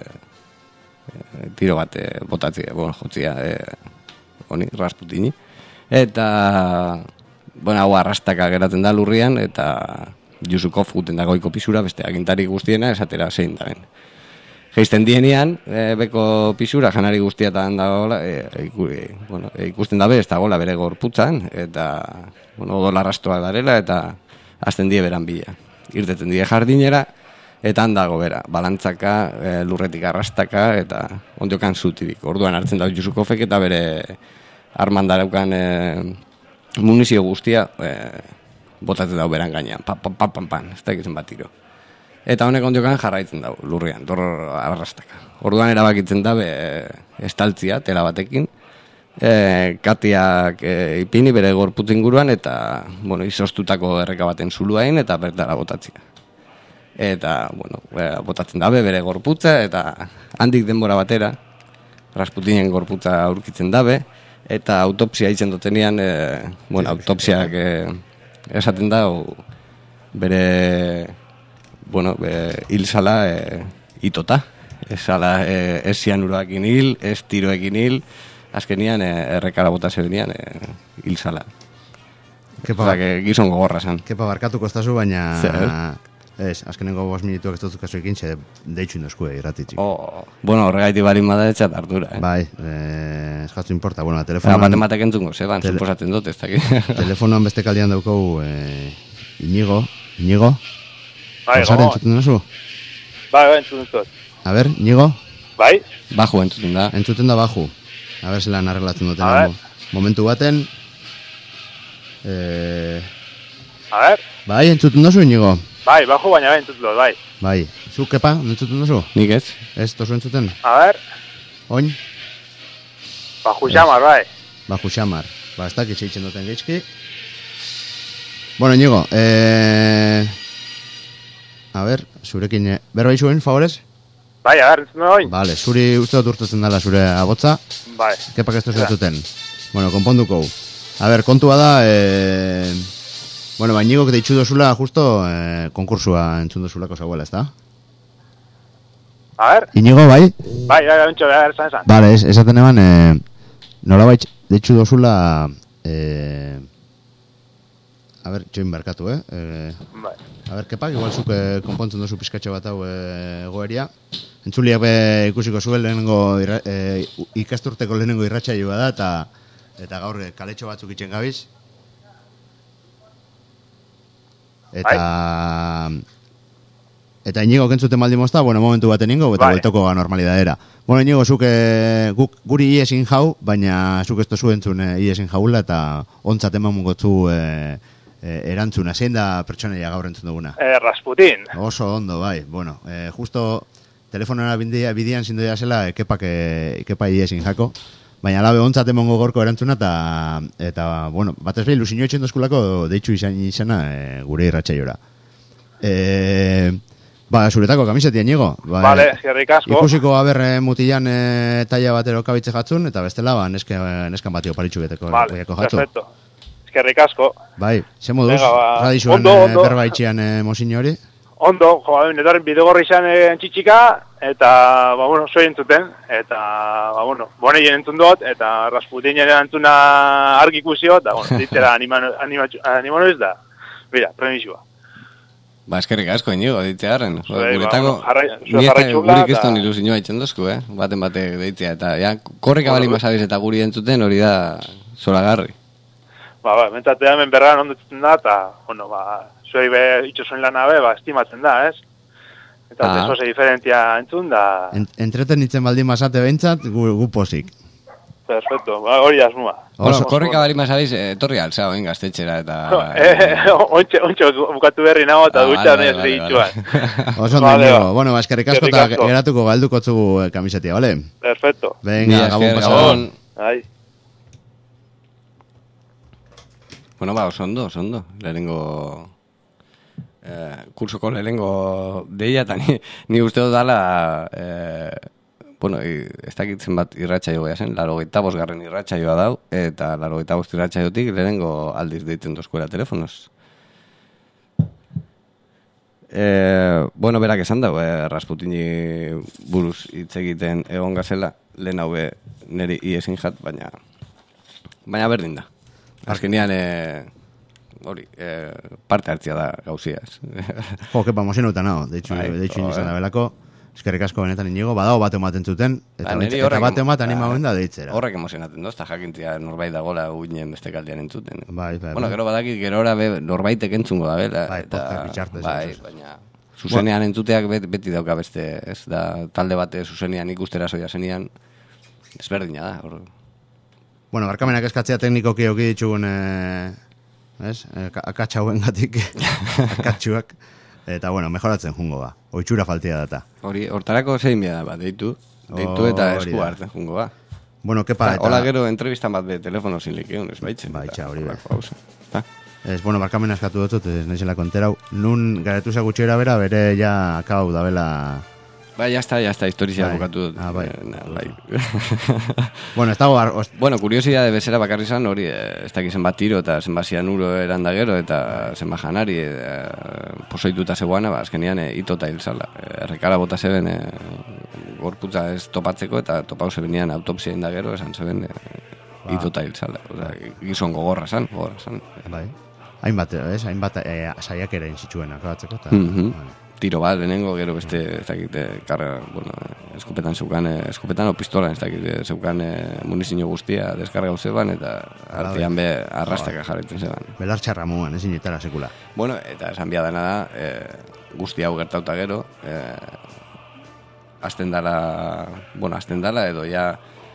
tiro bat e, botatzea, bueno, jotzia e, honi, Rasputini. Eta, bueno, hau arrastaka geratzen da lurrian, eta Yusukov guten da goiko pisura, beste agintari guztiena esatera zein daren. Geizten dienean, e, beko pisura, janari guztietan dagoela, e, iku, e, bueno, e, ikusten dabe, ez dagoela bere gorputzan, eta, bueno, odola arrastoa darela, eta azten die beran bila. Irteten die jardinera, eta handago bera, balantzaka, e, lurretik arrastaka, eta ondiokan zutirik. Orduan hartzen da Yusukovek eta bere armandaraukan e, munizio guztia e, botatzen dau beran gainean, pan, pan, pan, pan, pan, ez da egiten bat tiro. Eta honek ondiokan jarraitzen dau, lurrian, dor arrastaka. Orduan erabakitzen da e, estaltzia, tela batekin, e, katiak e, ipini bere gorputz inguruan, eta, bueno, izostutako erreka baten zuluain, eta bertara botatzia. Eta, bueno, botatzen dabe bere gorputza, eta handik denbora batera, Rasputinen gorputza aurkitzen dabe, eta autopsia itzen dutenean, e, bueno, autopsiak e, esaten da, o, bere, bueno, be, hil zala e, itota. Ez zala, e, ez zianuroakin hil, ez tiroekin hil, azkenian e, errekara bota zebenean e, hil zala. Kepa, Osa, gizon gogorra zan. Kepa barkatuko estazu, baina... Zer? Ez, azkenengo bost minutuak ez dut kasu ekin, ze deitxu indozkue irratitzik. Oh, bueno, horregaiti balin bada etxat ardura, eh? Bai, eh, ez jatzu importa. Bueno, Eta telefonoan... bat ematek entzungo, zeban, Tele- suposatzen dut, ez dakit. Telefonoan beste kaldean daukou eh, Inigo, Inigo, Bai, Osaren gomon. entzuten duzu? Bai, bai, entzuten dut. A ber, Inigo, Bai? Bajo entzuten da. entzuten da baju. A ber, zelan arreglatzen duten. A ber. Momentu baten... Eh, A ber? bai, entzuten duzu, Inigo? Bai, bajo, baina bai, entzuten dut, bai. Bai, zu, Kepa, entzuten duzu? Nik ez? Ez, tozu entzuten? A ber? Oin? Baju xamar, bai. Baju xamar. Ba, ez dakit zeitzen duten gehitzki. Bueno, Inigo, eh... a ber, zurekin... Eh, berba izuen, favorez? Bai, a ber, entzuten dut, oi? Vale, zuri uste dut urtetzen dela zure abotza. Bai. Kepak ez tozu Ja. entzuten. Bueno, konponduko. A ber, kontua da... Eh... Bueno, ba, Inigok deitxu dozula justo eh, konkursua entzun dozulako zagoela, ez da? A ber? Inigo, bai? Bai, bai, bai, bai, bai, esan, esan. Vale, es, esaten eban, eh, nolabait deitxu dozula... Eh, a ber, txoin barkatu, eh? eh Bai. A ber, Kepak, igual zuk eh, konpontzen dozu pizkatxo bat hau eh, egoeria. Entzuliak be ikusiko zuen lehenengo irra, eh, ikasturteko lehenengo irratsaioa da, eta eta gaur eh, kaletxo batzuk itzen gabiz. Eta... Eta Inigo kentzuten maldi mozta, bueno, momentu baten ingo, eta Bai. bueltoko ga normalidaera. Bueno, Inigo, zuk eh, guk, guri iesin jau, baina zuk ez tozu entzun eh, iesin jaula, eta ontzat eman mugotzu eh, eh, erantzuna. Zein da pertsonaia gaur entzun duguna? Eh, Rasputin. Oso ondo, bai. Bueno, eh, justo telefonora bindia, bidian zindoia zela, eh, kepak, eh, kepa iesin jako. Baina alabe ontzat emongo gorko erantzuna, eta, eta bueno, batez behin luzinio etxen dozkulako deitxu izan izana eh, gure irratxaiora. Eh, ba, zuretako kamisetia, Inigo. Ba, Vale, eh, eskerrik asko. Ikusiko aber eh, mutilan eh, taia batero kabitze jatzun, eta bestela, ba, neske, neskan batio paritxu beteko Vale, jatzu. perfecto. Eskerrik asko. Bai, ze moduz, Venga, ba, radixuan ondo, eh, ondo. berba itxian eh, mosin hori? Ondo, jo, ba, netorren bidegorri izan eh, txitxika, eta, ba, bueno, soy entzuten, eta, ba, bueno, boneien entzun dut, eta Rasputinaren entzuna argi ikusio, eta, bueno, ditzera animanu, animatu, animanu ez da. Mira, premisua. Ba, eskerrik asko, Inigo, deitzearen. Zuei, ba, Guretako, bueno, jarrai- zuek ni ez jarraitxula gurik ez eta- duen ilusioa itzen dozku, eh? Baten bate deitzea, eta ja, korrika bali masabiz eta guri entzuten hori da zoragarri. Ba, ba, mentzatea hemen berran ondutzen da, eta, bueno, ba, zuei be, itxosoen lana be, ba, estimatzen da, ez? Eta Ah. ah. ze diferentia entzun da... En, entretenitzen baldin basate behintzat, gu, gu posik. Perfecto, ba, hori asmoa. Bueno, korrika bali masabiz, etorri alza, oin gaztetxera eta... Ontxe, ontxe, bukatu berri nago eta dutxan ez lehitxuan. Oso ondo, Inigo. Bueno, eskerrik asko eta geratuko galduko tzugu kamisetia, bale? Perfecto. Venga, gabon pasaron. Ai. Bueno, ba, oso ondo, oso ondo. Lehenengo... Eh, kursoko lehenengo deia eta ni, ni uste dut dala... Eh, bueno, ez dakitzen bat irratsaio goia zen, laro gaita bosgarren irratsaioa dau, eta laro gaita bost irratsaiotik lehenengo aldiz deitzen dozkuela telefonoz. E, bueno, berak esan dago, eh, Rasputini buruz hitz egiten egon gazela, lehen hau niri iesin jat, baina baina berdin da. Azkenean, eh, hori, eh, parte hartzia da gauziaz. Jo, kepa, mozenuta nao, deitxu izan da belako. Eskerrik asko benetan Inigo, badao bat ematen zuten, eta, ba, eta bat emat animauen da deitzera. Horrek emozionaten doz, eta jakintzia norbait dagoela uinen beste kaldean entzuten. Bai, bai, bueno, bai. gero badakit, gero ora norbaitek entzungo da, bela. Bai, eta, podcast bitxartez. Bai, baina zuzenean entzuteak bet, beti dauka beste, ez da, talde bate zuzenean ikustera soia zenean, ezberdina da, hor. Bueno, barkamenak eskatzea teknikoki auki ditugun, eh, ez, akatsa hauen gatik, akatsuak. Eta, bueno, mejoratzen jungo ba. Oitxura faltia data. Hori, hortarako zein bia da, ba, deitu. Deitu eta esku hartzen jungo ba. Bueno, kepa, eta... Hola gero entrevistan bat be telefono sin likeun, ez baitzen. Baitxa, hori da. Ez, bueno, barkamena eskatu dut, ez naizela konterau. Nun garetu gutxera bera, bere ja akau da bela... Bai, ya está, ya está, historizia bukatu dut. Ah, bai. bai. Bueno, ez dago... Ost... Bueno, kuriosidade bezera bakarri zan, hori, ez dakiz zenbat tiro eta zenbat zianuro eran da gero, eta zenbat janari, e, pozoituta zegoana, ba, azkenian, e, ito eta hilzala. E, errekala bota zeben, e, gorputza ez topatzeko, eta topau zebenean autopsia inda gero, esan zeben, e, ito eta hilzala. Osa, gizon gogorra zan, gogorra zan. Bai. Hainbat, ez, hainbat e, saiak ere inzituen akabatzeko, eta... Mm -hmm. Tiro bat, lehenengo, gero beste, ez dakit, karga, bueno, eskupetan zeukan, eskupetan o pistola, ez dakit, zeukan munizio guztia deskarga zeban, eta artean be arrastaka jarretzen zeban. Belartxarra muan, ezin etara sekula. Bueno, eta esan bia dena da, e, guzti hau gertauta gero, e, azten dala, bueno, azten dala, edo ja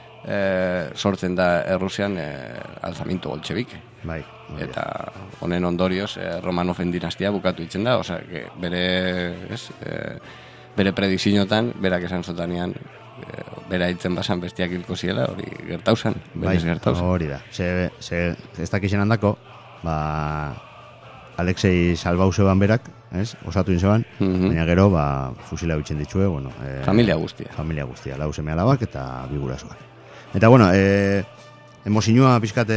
e, sortzen da Errusian e, alzamiento bolchebike. Bai. Eta honen ondorioz eh, Romanofen dinastia bukatu itzen da, osea, que bere, es, eh, bere predizinotan, berak esan zotanean, eh, bera hitzen basan bestiak hilko ziela, hori gertauzan, bai, gertauzan. Hori da. Ze, ze, ez dakixen handako, ba, Alexei Salbauzeban berak, ez, osatu inzeban, mm -hmm. baina gero, ba, fusila bitzen ditxue, bueno. Eh, familia guztia. Familia guztia, lau seme alabak eta bigurasoak. Eta, bueno, eh, emozinua pizkate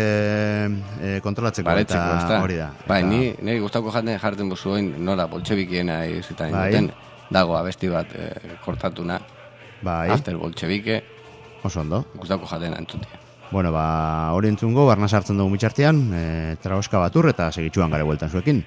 e, kontrolatzeko Baretzeko, eta hori da. Bai, eta... ni, ni gustako jaten jarten bozu oin, nola, boltxebikiena izitain bai. Duten, dago abesti bat e, kortatuna. Bai. After boltxebike. Oso ondo. Gustako jaten entzutia. Bueno, ba, hori entzungo, barna sartzen dugu mitxartean, e, traoska batur eta segitxuan gare bueltan zuekin.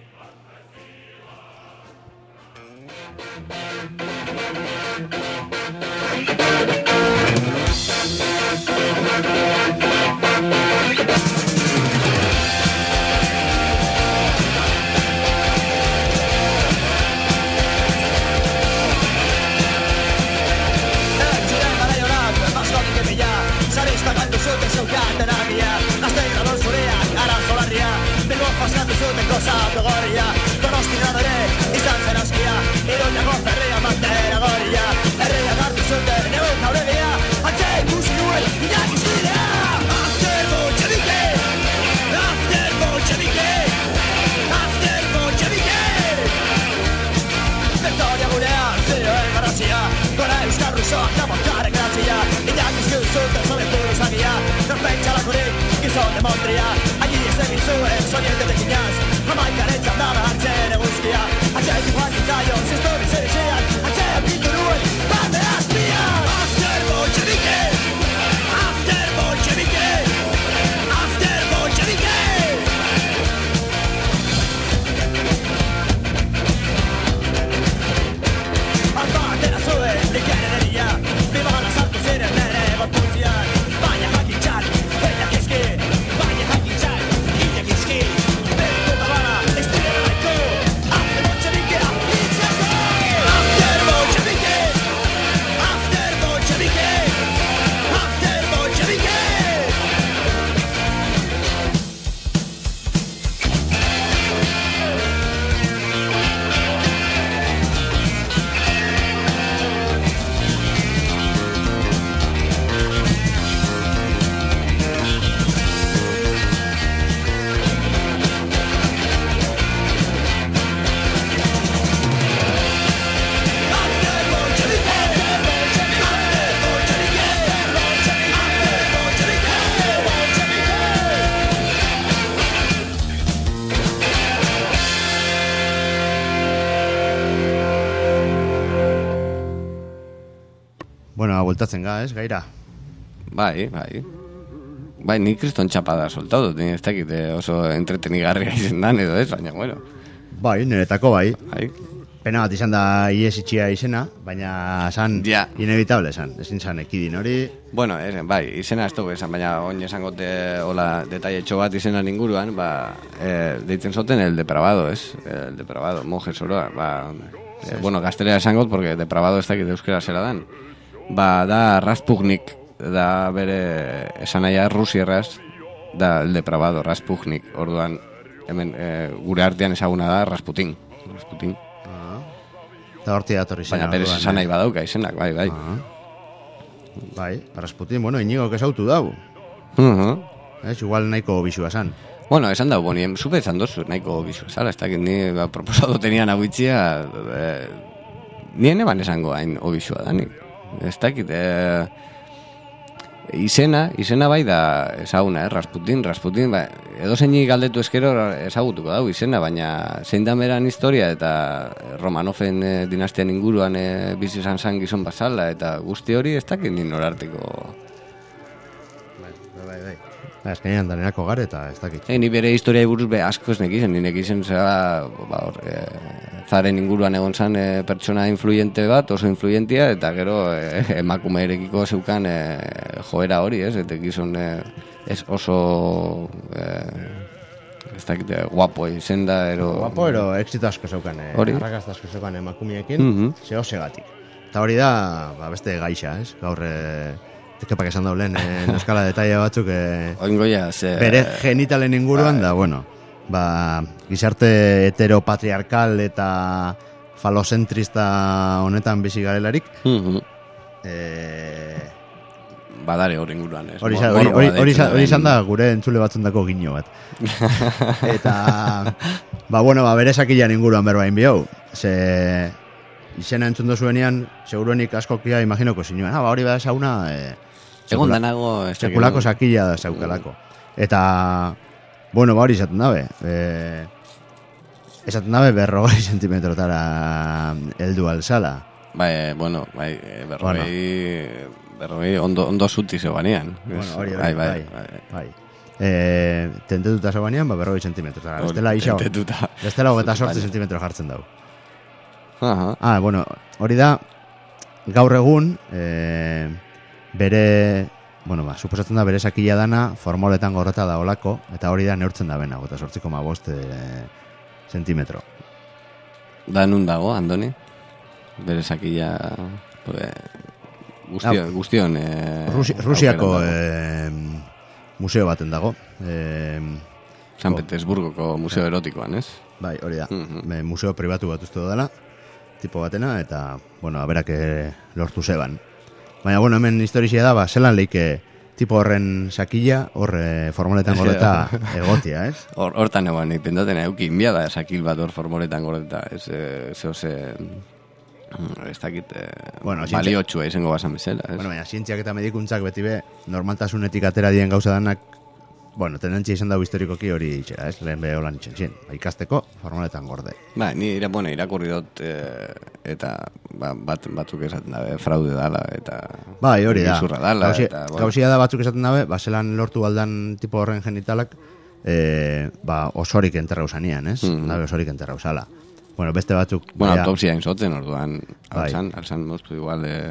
Ski, Bueno, bueltatzen ga, ez, gaira? Bai, bai. Bai, ni kriston txapada soltau dut, ez dakit oso entretenigarria izen dan edo ez, baina, bueno. Bai, niretako bai. Bai. Pena bat izan da ies itxia izena, baina san ja. Inevitable san, ezin san ekidin hori. Bueno, esen, bai, izena ez dugu esan, baina oin esangote hola detailetxo bat izenan inguruan, ba, e, deitzen zoten el depravado, ez? El depravado, monje soroa, ba, e, bueno, gaztelera esangot, porque depravado ez dakit euskera zera dan. Ba, da Rasputnik, da bere esanaia rusierraz, da el depravado, Rasputnik, orduan, hemen e, gure artean ezaguna da Rasputin, Rasputin. Eta horti datorri zena. Baina berez esan nahi badauka izenak, bai, bai. Uh-huh. Bai, Rasputin, bueno, Inigo kesautu dau. Uh-huh. Ez, igual nahiko bisua zan. Bueno, esan dau, bonien, zupe esan dozu, nahiko bisua zala, ez dakit, ni ba, proposatu tenian aguitzia, eh, nien eban esango hain obisua da, nik. Ez dakit, eh, izena, izena bai da ezaguna, eh, Rasputin, Rasputin, ba, edo zeini galdetu eskero ezagutuko dau izena, baina zein da meran historia eta Romanofen eh, dinastian inguruan eh, bizi izan zan gizon bazala eta guzti hori ez dakit nin norarteko. Bai, bai, bai. Ba, eskenean danerako gara eta ez dakit. E, ni bere historia buruz be asko ez nekizen, ni nekizen zera, ba, hor, e, zaren inguruan egon zan e, pertsona influyente bat, oso influyentia, eta gero e, emakume erekiko zeukan e, joera hori, ez? Eta gizon e, ez oso e, ez dakit, guapo izen da, ero... Guapo, ero, exito asko zeukan, e, arrakazta asko zeukan emakumiekin, mm-hmm. zeo segatik. Eta hori da, ba, beste gaixa, ez? Gaur... E, Ezkepak esan daulen, en eskala detaile batzuk eh, Oingoia, ze... bere genitalen inguruan ba, da, bueno, ba, gizarte heteropatriarkal eta falocentrista honetan bizi garelarik. Mm-hmm. eh, Badare hori inguruan, ez? Hori hori hori hori izan da gure entzule batzundako gino bat. Eta, ba, bueno, ba, bere sakilan inguruan berbain bihau. Ze... izena entzun dozuenean, seguruenik askokia imaginoko zinuen. Ah, ba, hori bada sauna... Eh, Egon danago... Sekulako sakila da zaukalako. Eta, bueno, ba hori izaten dabe. E, esaten dabe berrogei sentimetrotara heldu alzala. Bai, bueno, bai, berrogei... Bueno. Berrogei ondo, ondo zuti zebanean. Bueno, hori, hori, bai, bai. bai. bai. bai. E, tentetuta zebanean, ba, berrogei sentimetrotara. Bestela isa... Tentetuta. Bestela hogeta sortzi sentimetro jartzen dago. Aha. Ah, bueno, hori da, gaur egun... E, bere, bueno, ba, suposatzen da bere sakila dana formoletan gorreta da olako, eta hori da neurtzen da bena, gota sortzi koma bost e, sentimetro. Da nun dago, Andoni? Bere sakila... Pues, guztion... Ah, guztion e, Rusi, Rusiako e, museo baten dago. E, San Petersburgoko museo erotikoan, ez? Bai, hori da. Mm-hmm. Museo pribatu bat uste dela, tipo batena, eta, bueno, aberak lortu zeban. Baina, bueno, hemen historizia da, ba, zelan leike tipo horren sakila, horre formoletan goreta egotia, ez? Hortan Or, egon, nik pendaten eukin bia da sakil bat hor formoletan goreta, ez, zeo ze... Ez dakit, bueno, baliotxua izango basan bezala, ez? Bueno, baina, zientziak eta medikuntzak beti be, normaltasunetik atera dien gauza danak, bueno, tendentzia izan dago historikoki hori itxera, ez? Lehen be holan itxen zien, ba, ikasteko formoletan gorde. Ba, ni ira, bueno, irakurri dut, e, eta ba, bat, batzuk esaten dabe, fraude dala, eta... Bai, hori da. Dala, Gauzi, eta, bueno. Gauzia da batzuk esaten dabe, ba, zelan lortu aldan tipo horren genitalak, e, ba, osorik enterra usanian, ez? Mm-hmm. Dabe osorik enterra usala. Bueno, beste batzuk... Bueno, bea... autopsia inzotzen, orduan, bai. alzan, alzan moztu igual de...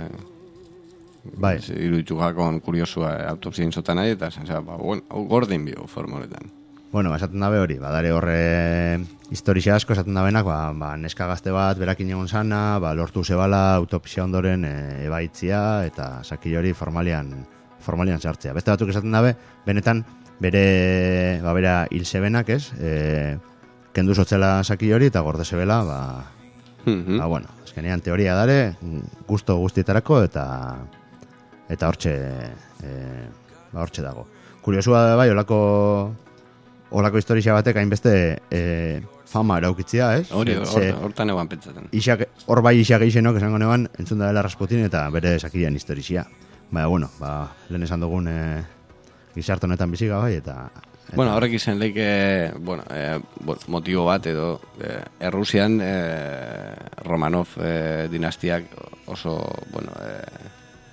Bai. Iruditxugakon kuriosua autopsia inzotan nahi, eta zan, ba, bueno, gordin bio formoletan. Bueno, esaten dabe hori, badare horre historia asko esaten dabenak, ba, ba, neska gazte bat berakin egon sana, ba, lortu zebala autopsia ondoren e, ebaitzia, eta saki hori formalian, formalian sartzea. Beste batzuk esaten dabe, benetan, bere, ba, bera hil zebenak, ez, e, kendu zotzela saki hori, eta gorde zebela, ba, mm-hmm. ba, bueno, azkenean teoria dare, gusto guztietarako, eta... Eta hortxe, e, ba hortxe dago. Kuriosua da bai, olako, olako historia batek hainbeste e, fama eraukitzia, ez? Hori, hortan eban pentsaten. Hor bai isak eixenok esango neban, entzun da dela Rasputin eta bere sakilean historia. Baina, bueno, ba, lehen esan dugun e, gizarte honetan biziga bai, eta... eta... Bueno, horrek izan leike, bueno, e, motibo bat edo, e, Errusian e, Romanov e, dinastiak oso, bueno... E,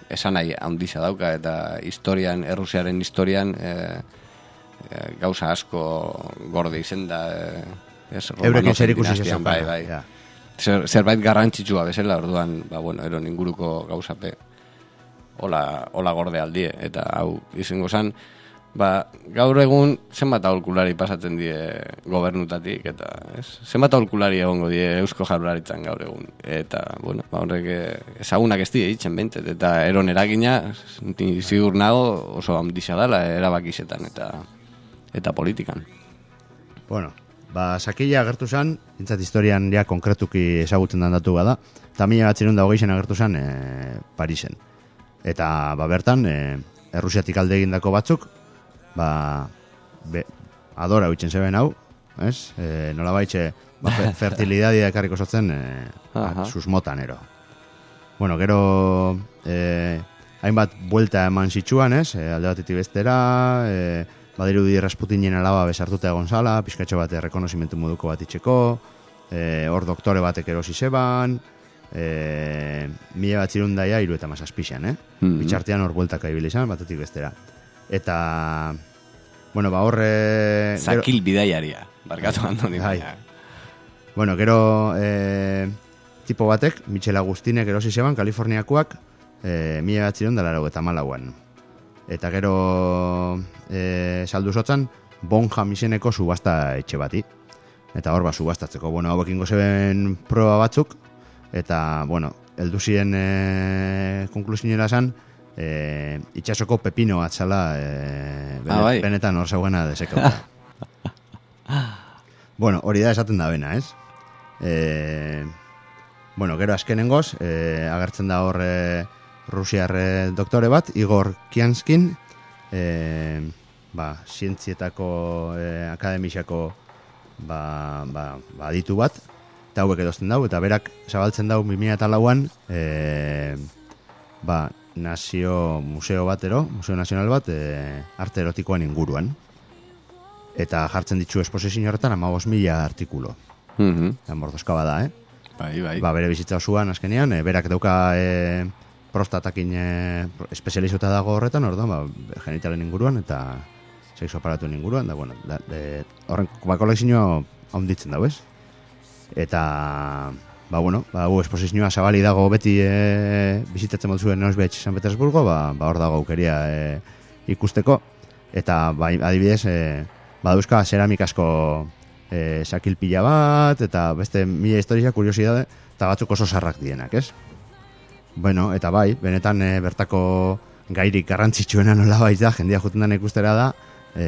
esan nahi handiza dauka, eta historian, Errusiaren historian e, e, gauza asko gorde izen da, e, Eurekin zer ikusi zezan, bai, bai. Ja. Zer, zerbait garrantzitsua bezala, orduan, ba, bueno, eron inguruko gauzape hola, hola gorde aldie, eta hau izango zan, ba, gaur egun zenbat aholkulari pasatzen die gobernutatik, eta ez? Zenbat aholkulari egongo die Eusko Jaurlaritzan gaur egun, eta, bueno, ba, horrek ezagunak ez die ditzen bentet, eta eron eragina, zigur nago oso handiza dela erabakizetan eta eta politikan. Bueno, ba, sakila agertu zan, bintzat historian ja konkretuki ezagutzen dan datu bada, eta mila batzirun da hogeixen agertu zan e, Parisen. Eta, ba, bertan, e, Errusiatik alde egindako batzuk, ba, be, adora huitzen zeben hau, ez? E, nola baitxe, ba, fertilidadia ekarriko zotzen e, ba, susmotan ero. Bueno, gero, e, hainbat buelta eman zitsuan, ez? E, alde batetik bestera, e, badirudi Rasputinen alaba besartuta egon zala, pizkatxo bat errekonozimentu moduko bat itxeko, e, hor doktore batek erosi zeban, e, mila bat zirundaia iru eta mazazpixan, eh? Mm-hmm. Bitxartean hor bueltaka ibili izan, batetik bestera. Eta, bueno, ba horre... Zakil gero... bidaiaria, barkatu Andoni. Bai. Bueno, gero e, tipo batek, Michel Agustinek erosi zeban, Kaliforniakoak, e, mila bat zirun dela eta malauan. Eta gero e, saldu zotzan, Bonham izeneko subasta etxe bati. Eta hor ba, subastatzeko, bueno, hauek ingo zeben proba batzuk, eta, bueno, heldu ziren e, konklusiñera zan, E, itxasoko pepino atzala e, benet, ah, bai. Benetan hor zauena deseko. Bueno, hori da esaten da bena, ez? E, bueno, gero azkenengoz e, agertzen da hor e, Rusiar doktore bat, Igor Kianskin, e, ba, zientzietako e, akademisiako ba, ba, ba, aditu bat, eta hauek edozten dau, eta berak zabaltzen dau bi mila lauan e, ba, nazio museo batero, museo nazional bat, e, arte erotikoan inguruan. Eta jartzen ditzu esposizio horretan amabos mila artikulo. Mm-hmm. Eta mordozka bada, eh? Bai, bai. Ba, bere bizitza osuan, azkenean, e, berak dauka e, prostatakin e, espezializuta dago horretan, orduan, ba, genitalen inguruan, eta sexu aparatuen inguruan, da, bueno, da, de, horren, ba, kolekzioa haunditzen dago, ez? Eta... Ba, bueno, ba, gu esposizioa zabali dago beti e, bizitatzen motzuen Neusbech San Petersburgo, ba, ba hor dago aukeria e, ikusteko. Eta, ba, adibidez, e, ba, dauzka ceramikasko e, sakilpila bat, eta beste mila historia, kuriosidade, eta batzuk oso sarrak dienak, ez? Bueno, eta bai, benetan e, bertako gairik garrantzitsuena nola baiz da, jendia juten den ikustera da, e,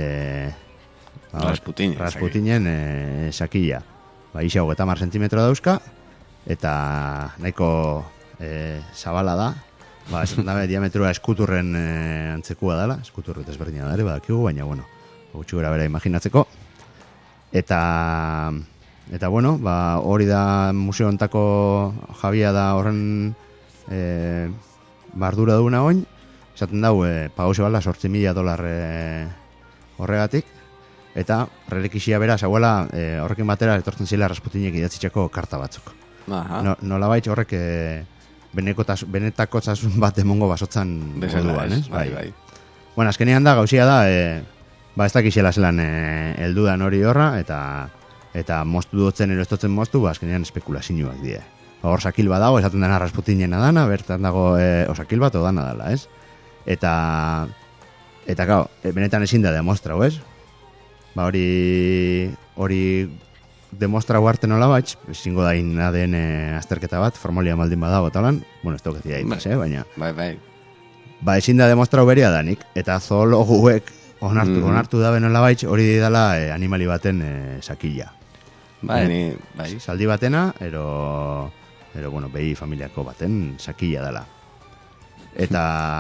ba, Rasputinen, Rasputinen e, sakila. Ba, isi hau eta mar sentimetro dauzka, eta nahiko e, zabala da, ba, esan dabe diametroa eskuturren e, antzekua dela, eskuturru desberdina da ere, badakigu, baina, bueno, gutxi gora bera imaginatzeko. Eta, eta bueno, ba, hori da museo ontako jabia da horren e, bardura duguna oin, esaten dau, e, pagause bala sortzi mila dolar e, horregatik, eta relikizia bera, zauela, e, horrekin batera, etortzen zila Rasputinek idatzitxeko karta batzuk. No, nola baitz horrek e, benetakotasun bat emongo basotzan moduan, ez? Bai, bai. Bueno, azkenean da, gauzia da, e, ba, ez dakixela zelan e, eldudan hori horra, eta eta moztu dutzen ero estotzen moztu, ba, azkenean espekulazioak die. Ba, hor sakil bat dago, esaten dena Rasputinena dana, bertan dago e, osakil bat odana dela, ez? Eta, eta gau, e, benetan ezin da demostrau, ez? Ba, hori, hori demostra guarte nola baitz, ezingo da in A D N azterketa bat, formalia maldin badago talan, bueno, ez toketik daitez, eh, baina... Bai, bai. Ba, ezin da demostra beria danik, eta zoologuek onartu, mm. onartu dabe nola baitz, hori dela e, animali baten e, sakila. Bai, ni, bai. Zaldi batena, ero, ero, bueno, behi familiako baten sakila dela. Eta...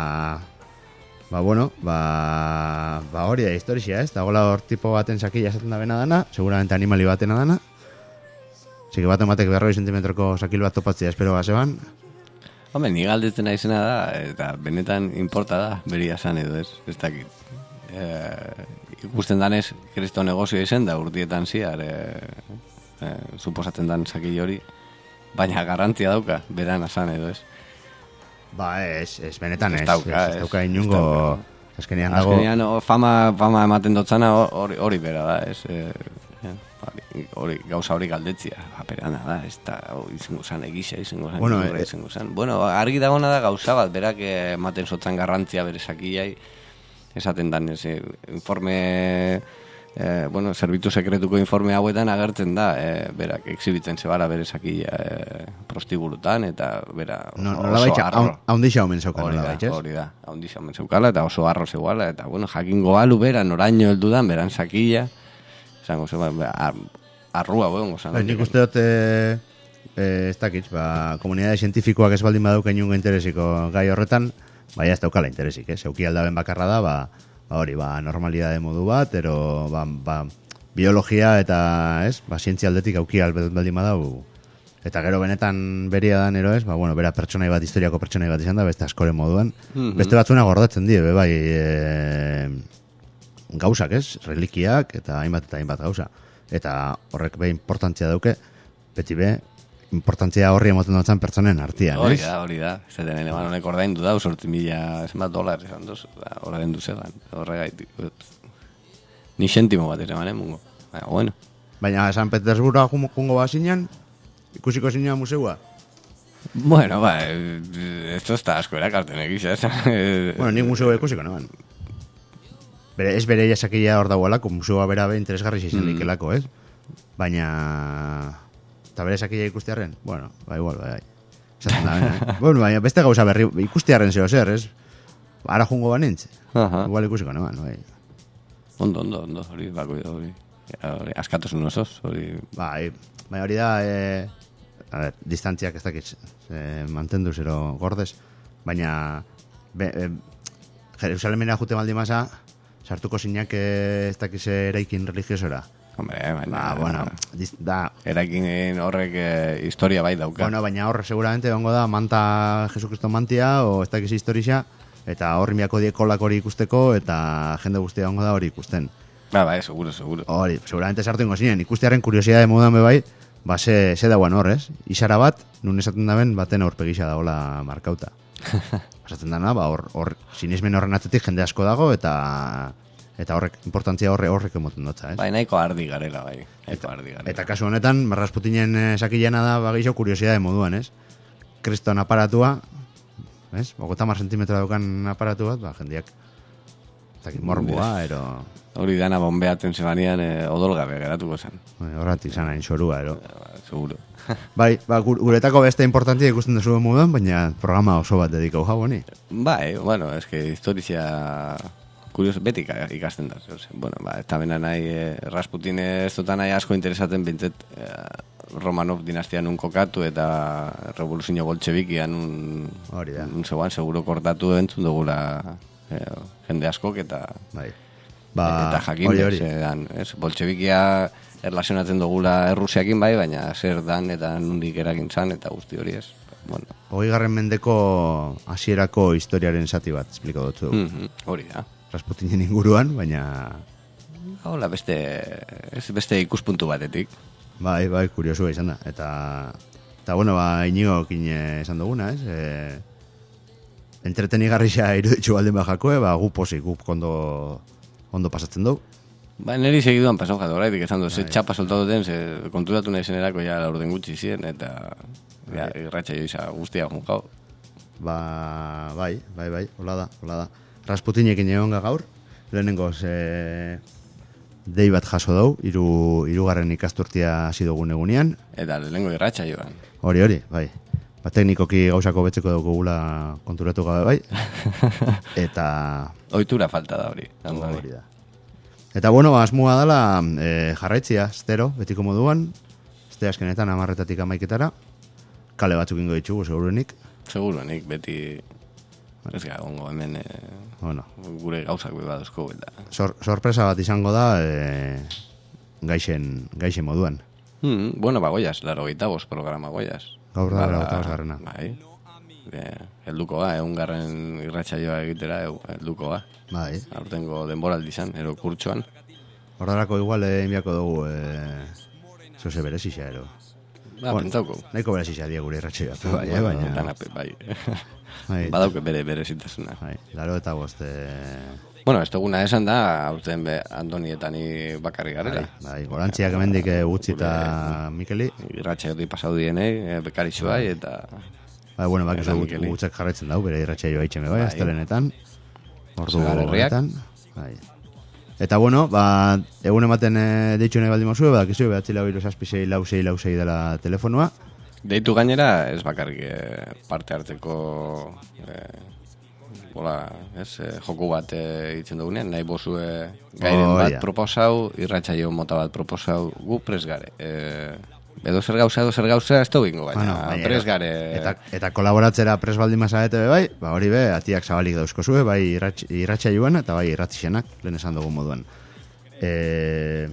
Ba, bueno, ba, ba hori da historia, ez? Dagoela hor tipo baten sakila esaten da bena dana, seguramente animali batena dana. Zike baten batek berroi sentimetroko sakil bat topatzea espero baseban. Hombre, ni galdetzen izena da, eta benetan importa da, beria esan edo, ez? Ez dakit. E, ikusten danez, kristo negozio izen da, urtietan ziar, e, e, suposatzen dan sakil hori, baina garantia dauka, beran esan edo, ez? Ba, ez, ez, benetan ez. Ez dauka, ez ez. dauka inungo... Azkenean dago... Azkenean o, fama, fama ematen dotzana hori hori bera da, ez? E, hori, hori, gauza hori galdetzia. Aperana da, ez da, oh, izango zan egisa, izango zan, Bueno, bueno, e, izango zan. Bueno, argi dagona da gauza bat, berak ematen zotzan garrantzia bere sakiai, esaten dan, ez, informe... Eh, bueno, zerbitu sekretuko informe hauetan agertzen da, eh, berak exhibitzen zebala bere sakila eh, prostiburutan, eta bera No, oso nola baitxa, harro. haundixa omen zeukan, Hori nola da, baitxez? hori da, haundixa omen zeukala, eta oso harro zeuala, eta bueno, jakingo balu bera, noraino heldudan, beran sakila, esango zeba, arrua begon, gozan. Nik uste dut, eh, eh, ez dakit, ba, komunidade zientifikoak ez baldin badauka inungo interesiko gai horretan, baina ez daukala interesik, eh? Zeuki aldaben bakarra da, ba, ba hori, ba, normalidade modu bat, ero, ba, ba, biologia eta, ez, ba, zientzia aldetik auki albaldin badau, eta gero benetan beria dan, ero, ez, ba, bueno, bera pertsonai bat, historiako pertsonai bat izan da, beste askoren moduan, Mhm. beste batzuna gordatzen die, be, bai, e, gauzak, ez, relikiak, eta hainbat eta hainbat gauza, eta horrek be importantzia dauke, beti be, importantzia horri emoten dutzen pertsonen artean, Hori ez? da, hori da. Zaten ene honek ordaindu da, sortzi mila esmat dolar esan duzu, da, ordaindu zegan, horregaitik. Ni sentimo bat ere manen mungo. Baina, bueno. Baina San Petersburgoa jun- jungo bazinan, ikusiko zinan museua. Bueno, ba, eh, esto está asko erakarten egisa, ez? Bueno, nik museua ikusiko, noan. Bere, ez bere jasakila hor dagoelako, museoa bera be interesgarri izan Mm. dikelako, ez? Baina... Eta bere sakila ikustearen? Bueno, ba, igual, bai, bai. Esaten da, eh? Bueno, baina beste gauza berri ikustearen zeo zer, ez? Ara jungo banintz. Aha. Igual ikusiko, noan, bai. Ondo, ondo, ondo, hori, bako, hori. Ja, hori, askatosun osoz, hori... Bai, baina hori da, e, a ver, distantziak ez dakiz, e, mantendu zero gordez, baina be, e, Jerusalemena jute maldi masa, sartuko zinak e, ez dakiz eraikin religiosora. Hombre, baina... Ba, bueno, diz, da, Eraikin horrek eh, historia bai dauka. bueno, baina hor seguramente ongo da manta Jesukristo mantia, o ez dakiz historia, eta horri miako diekolak hori ikusteko, eta jende guztia ongo da hori ikusten. Ba, bai, seguro, seguro. Hori, seguramente sartu ingo zinen, ikustearen kuriosidade moduan be bai, ba, ze, ze dagoen hor, ez? Isara bat, nun esaten daben, baten aurpegisa dagoela markauta. Esaten dana, ba, hor, hor, sinismen horren atzetik jende asko dago, eta eta horrek, importantzia horre, horrek emoten dutza, ez? Bai, nahiko ardi garela, bai. Nahiko ardi garela. Eta kasu honetan, Rasputinen eh, sakilena da, ba, gehiago kuriosidade moduan, ez? Kriston aparatua, ez? Bogota mar sentimetro daukan aparatu bat, ba, jendiak, zakit, morbua, ero... Hori dana bombeatzen zebanean eh, odolgabe geratuko zen. Horratik zan hain sorua, ero... Ba, seguro. Bai, ba, gur- guretako beste importantzia ikusten duzu moduan, baina programa oso bat dedikau jau honi. Bai, bueno, eske historia kurios beti ika- ikasten da. Ose. Bueno, ba, eta bena nahi eh, Rasputin ez dutan nahi asko interesaten bintzet eh, Romanov dinastian nun kokatu eta revoluzio boltxebikian nun, Hori da. nun zeuan seguro kortatu entzun dugula eh, jende askok eta Bai. Ba, eta jakin hori hori. ze dan, ez, boltxebikia erlazionatzen dugula Errusiakin bai, baina zer dan eta nundik eragin zan eta guzti hori ez. Bueno, Hogeigarren mendeko hasierako historiaren zati bat espliko dutzu. mhm, hori da. Rasputinen inguruan, baina... Hola, beste, ez beste ikuspuntu batetik. Bai, bai, kuriosua izan da. Eta, eta bueno, ba, inigokin esan duguna, ez? E, entretenigarria iruditxu baldin bajakoe, ba, gu posik, gu ondo, ondo pasatzen dugu. Ba, niri segiduan pasau jatu, horretik esan du, ze txapa soltatu den, ze konturatu nahi zenerako ja laurden gutxi ziren, eta ja, irratxa joiza guztia junkau. Ba, bai, bai, bai, hola da, hola da. Rasputinekin egon gaur, lehenengo ze dei bat jaso dau, hiru hirugarren ikasturtia hasi dugun egunean. Eta lehenengo irratxa joan. Hori, hori, bai. Ba, teknikoki gauzako betzeko dugula konturatu gabe bai. Eta Ohitura falta da hori. hori da. Eta bueno, ba, asmoa dela e, jarraitzia, estero, betiko moduan, este askenetan amarretatik amaiketara, kale batzuk ingo ditugu, seguruenik. Seguro, nik beti ez gara gongo hemen e, Bueno, gure gauzak beba dozko eta... sor, sorpresa bat izango da e, gaixen, gaixen moduan. Hmm, bueno, ba, goiaz, laro gaitabos programa goiaz. Gaur da, Ba, laro gaitabos garrena. Bai. E, helduko ga, egun garren irratsaioa egitera, eu, helduko ga. Bai. Aurtengo denboraldi izan, ero kurtsoan. Hordarako igual egin biako dugu e, zoze berezixa, ero. Ba, pentsauko. Nahiko berazizia die gure irratxeioak, bai, eh, baina... Danape, bai. Bai, Badauke bere, bere zintasuna. bai, laro eta bost... Eh... Bueno, ez duguna esan da, hauten be, Andoni eta ni bakarri garela. Bai, bai, gorantziak emendik eh, gutxi eta Mikeli. Irratxeiotik pasau dienei, bekarixu bai, eta... Bai, bueno, bak, Eta ez Mikeli. gutxak jarraitzen dau, bere irratxeioa itxeme bai, Bai. astelenetan. Ordu Sagarherriak. horretan. Bai. Eta bueno, ba, egun ematen e, deitxu nahi baldin mozue, ba, kizu, behatzi lau iru zazpisei, lau sei, lau sei dela telefonua. Deitu gainera, ez bakarrik eh, parte hartzeko... Eh, Bola, ez, eh, joku bat eh, itzen dugunean, nahi bozue gairen Oh, bat ja. proposau, irratsaio mota bat proposau, gu pres gare. Eh, edo zer gauza, edo zer gauza, ez dugu ingo, baina Bueno, baina, pres gare. Eta, eta kolaboratzera pres baldin mazarete be bai, ba hori be, atiak zabalik dauzko zue, bai irratx, irratxaioan eta bai irratxixenak, lehen esan dugu moduan. E,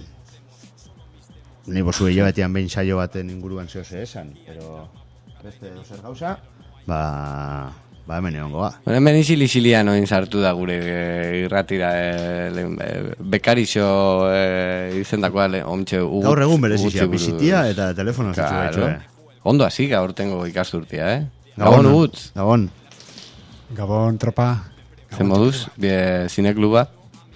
ni bozue hilabetian behin saio baten inguruan zehose esan, pero beste edo zer gauza, ba, ba hemen egongo ba. Bueno, hemen isili-isilian oin sartu da gure eh, irratira eh, lehen, eh, bekarixo eh, izendakoa le, omtxe ugut. Gaur egun berezizia, ugutzi buruz. bizitia eta telefono zutzu Claro. gaitxue. Ondo hasi gaur tengo ikasturtia, eh? Gabon ugutz. Gabon. Gabon, tropa. Ze moduz? Bie, zinekluba?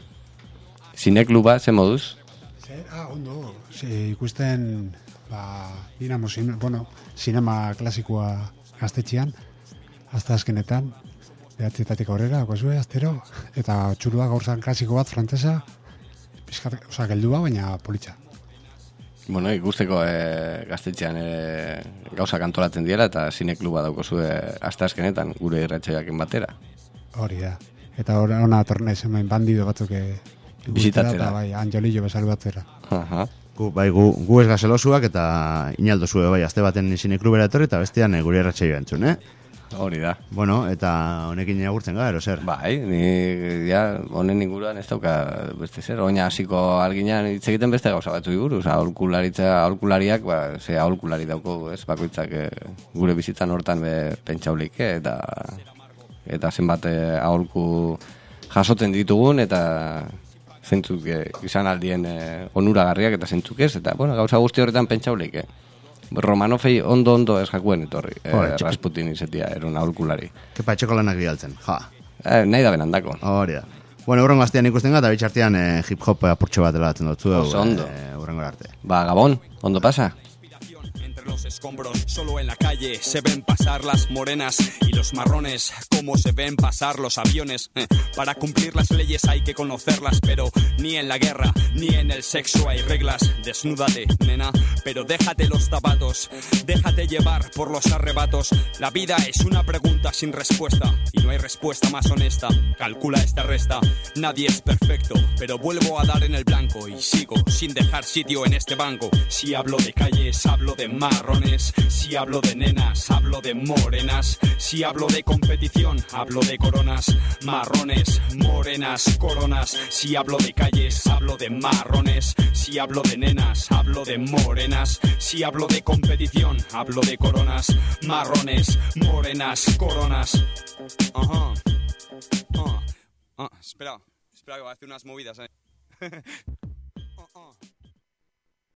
Zinekluba, ze moduz? Zer, ah, ondo. Ze, ikusten, ba, dinamo, zin, bueno, sinema klasikoa gaztetxean, hasta azkenetan, behatzietatik aurrera, gozue, astero, eta txurua gaur zan klasiko bat, frantzesa, pizkat, oza, geldua, baina politxa. Bueno, ikusteko e, gaztetxean e, gauza kantolatzen diela eta zinekluba daukozue hasta azkenetan gure irratxoiakin batera. Hori da. Eta hor- ona tornez, hemen bandido batzuk eh, ikustera, Bisitatzera. eta bai, Angelillo besaluatzera. Aha. Gu, bai, gu, gu ez gazelosuak eta inaldo zue, bai, azte baten zineklubera etorri eta bestean eh, gure irratxaioa entzun, eh? Hori da. Bueno, eta honekin agurtzen gara, ero zer? Bai, ni ja honen inguruan ez dauka beste zer. Oina hasiko alginan hitz egiten beste gauza batzu buruz. Aholkularitza, aholkulariak, ba, ze aholkulari dauko, ez? Bakoitzak eh, gure bizitzan hortan be pentsaulik, eh, eta eta zenbat eh, aholku jasotzen ditugun eta zentzuk eh, izan aldien eh, onuragarriak eta zentzuk ez, eta bueno, gauza guzti horretan pentsaulik, eh. Romanofei ondo-ondo ez jakuen etorri, eh, Hore, txiki- Rasputin izetia, eron aholkulari. Kepa etxeko lanak bialtzen, ja. Eh, nahi da benandako. Hori da. Bueno, urrengo astean ikusten gara, eta bitxartean eh, hip-hop apurtxo bat delatzen dutzu. Oso ondo. Eh, urrengo arte. Ba, Gabon, ondo pasa? Entre los escombros, solo en la calle se ven pasar las morenas y los marrones, como se ven pasar los aviones. Eh, Para cumplir las leyes hay que conocerlas, pero ni en la guerra ni en el sexo hay reglas. Desnúdate, nena, pero déjate los zapatos, déjate llevar por los arrebatos. La vida es una pregunta sin respuesta y no hay respuesta más honesta. Calcula esta resta, nadie es perfecto, pero vuelvo a dar en el blanco y sigo sin dejar sitio en este banco. Si hablo de calles, hablo de marrones. Si hablo de nenas, hablo de morenas. Si hablo de competición, hablo de coronas. Marrones, morenas, coronas. Si hablo de calles, hablo de marrones. Si hablo de nenas, hablo de morenas. Si hablo de competición, hablo de coronas. Marrones, morenas, coronas. Ajá. Ah, ah, espera, espera que voy a hacer unas movidas, eh.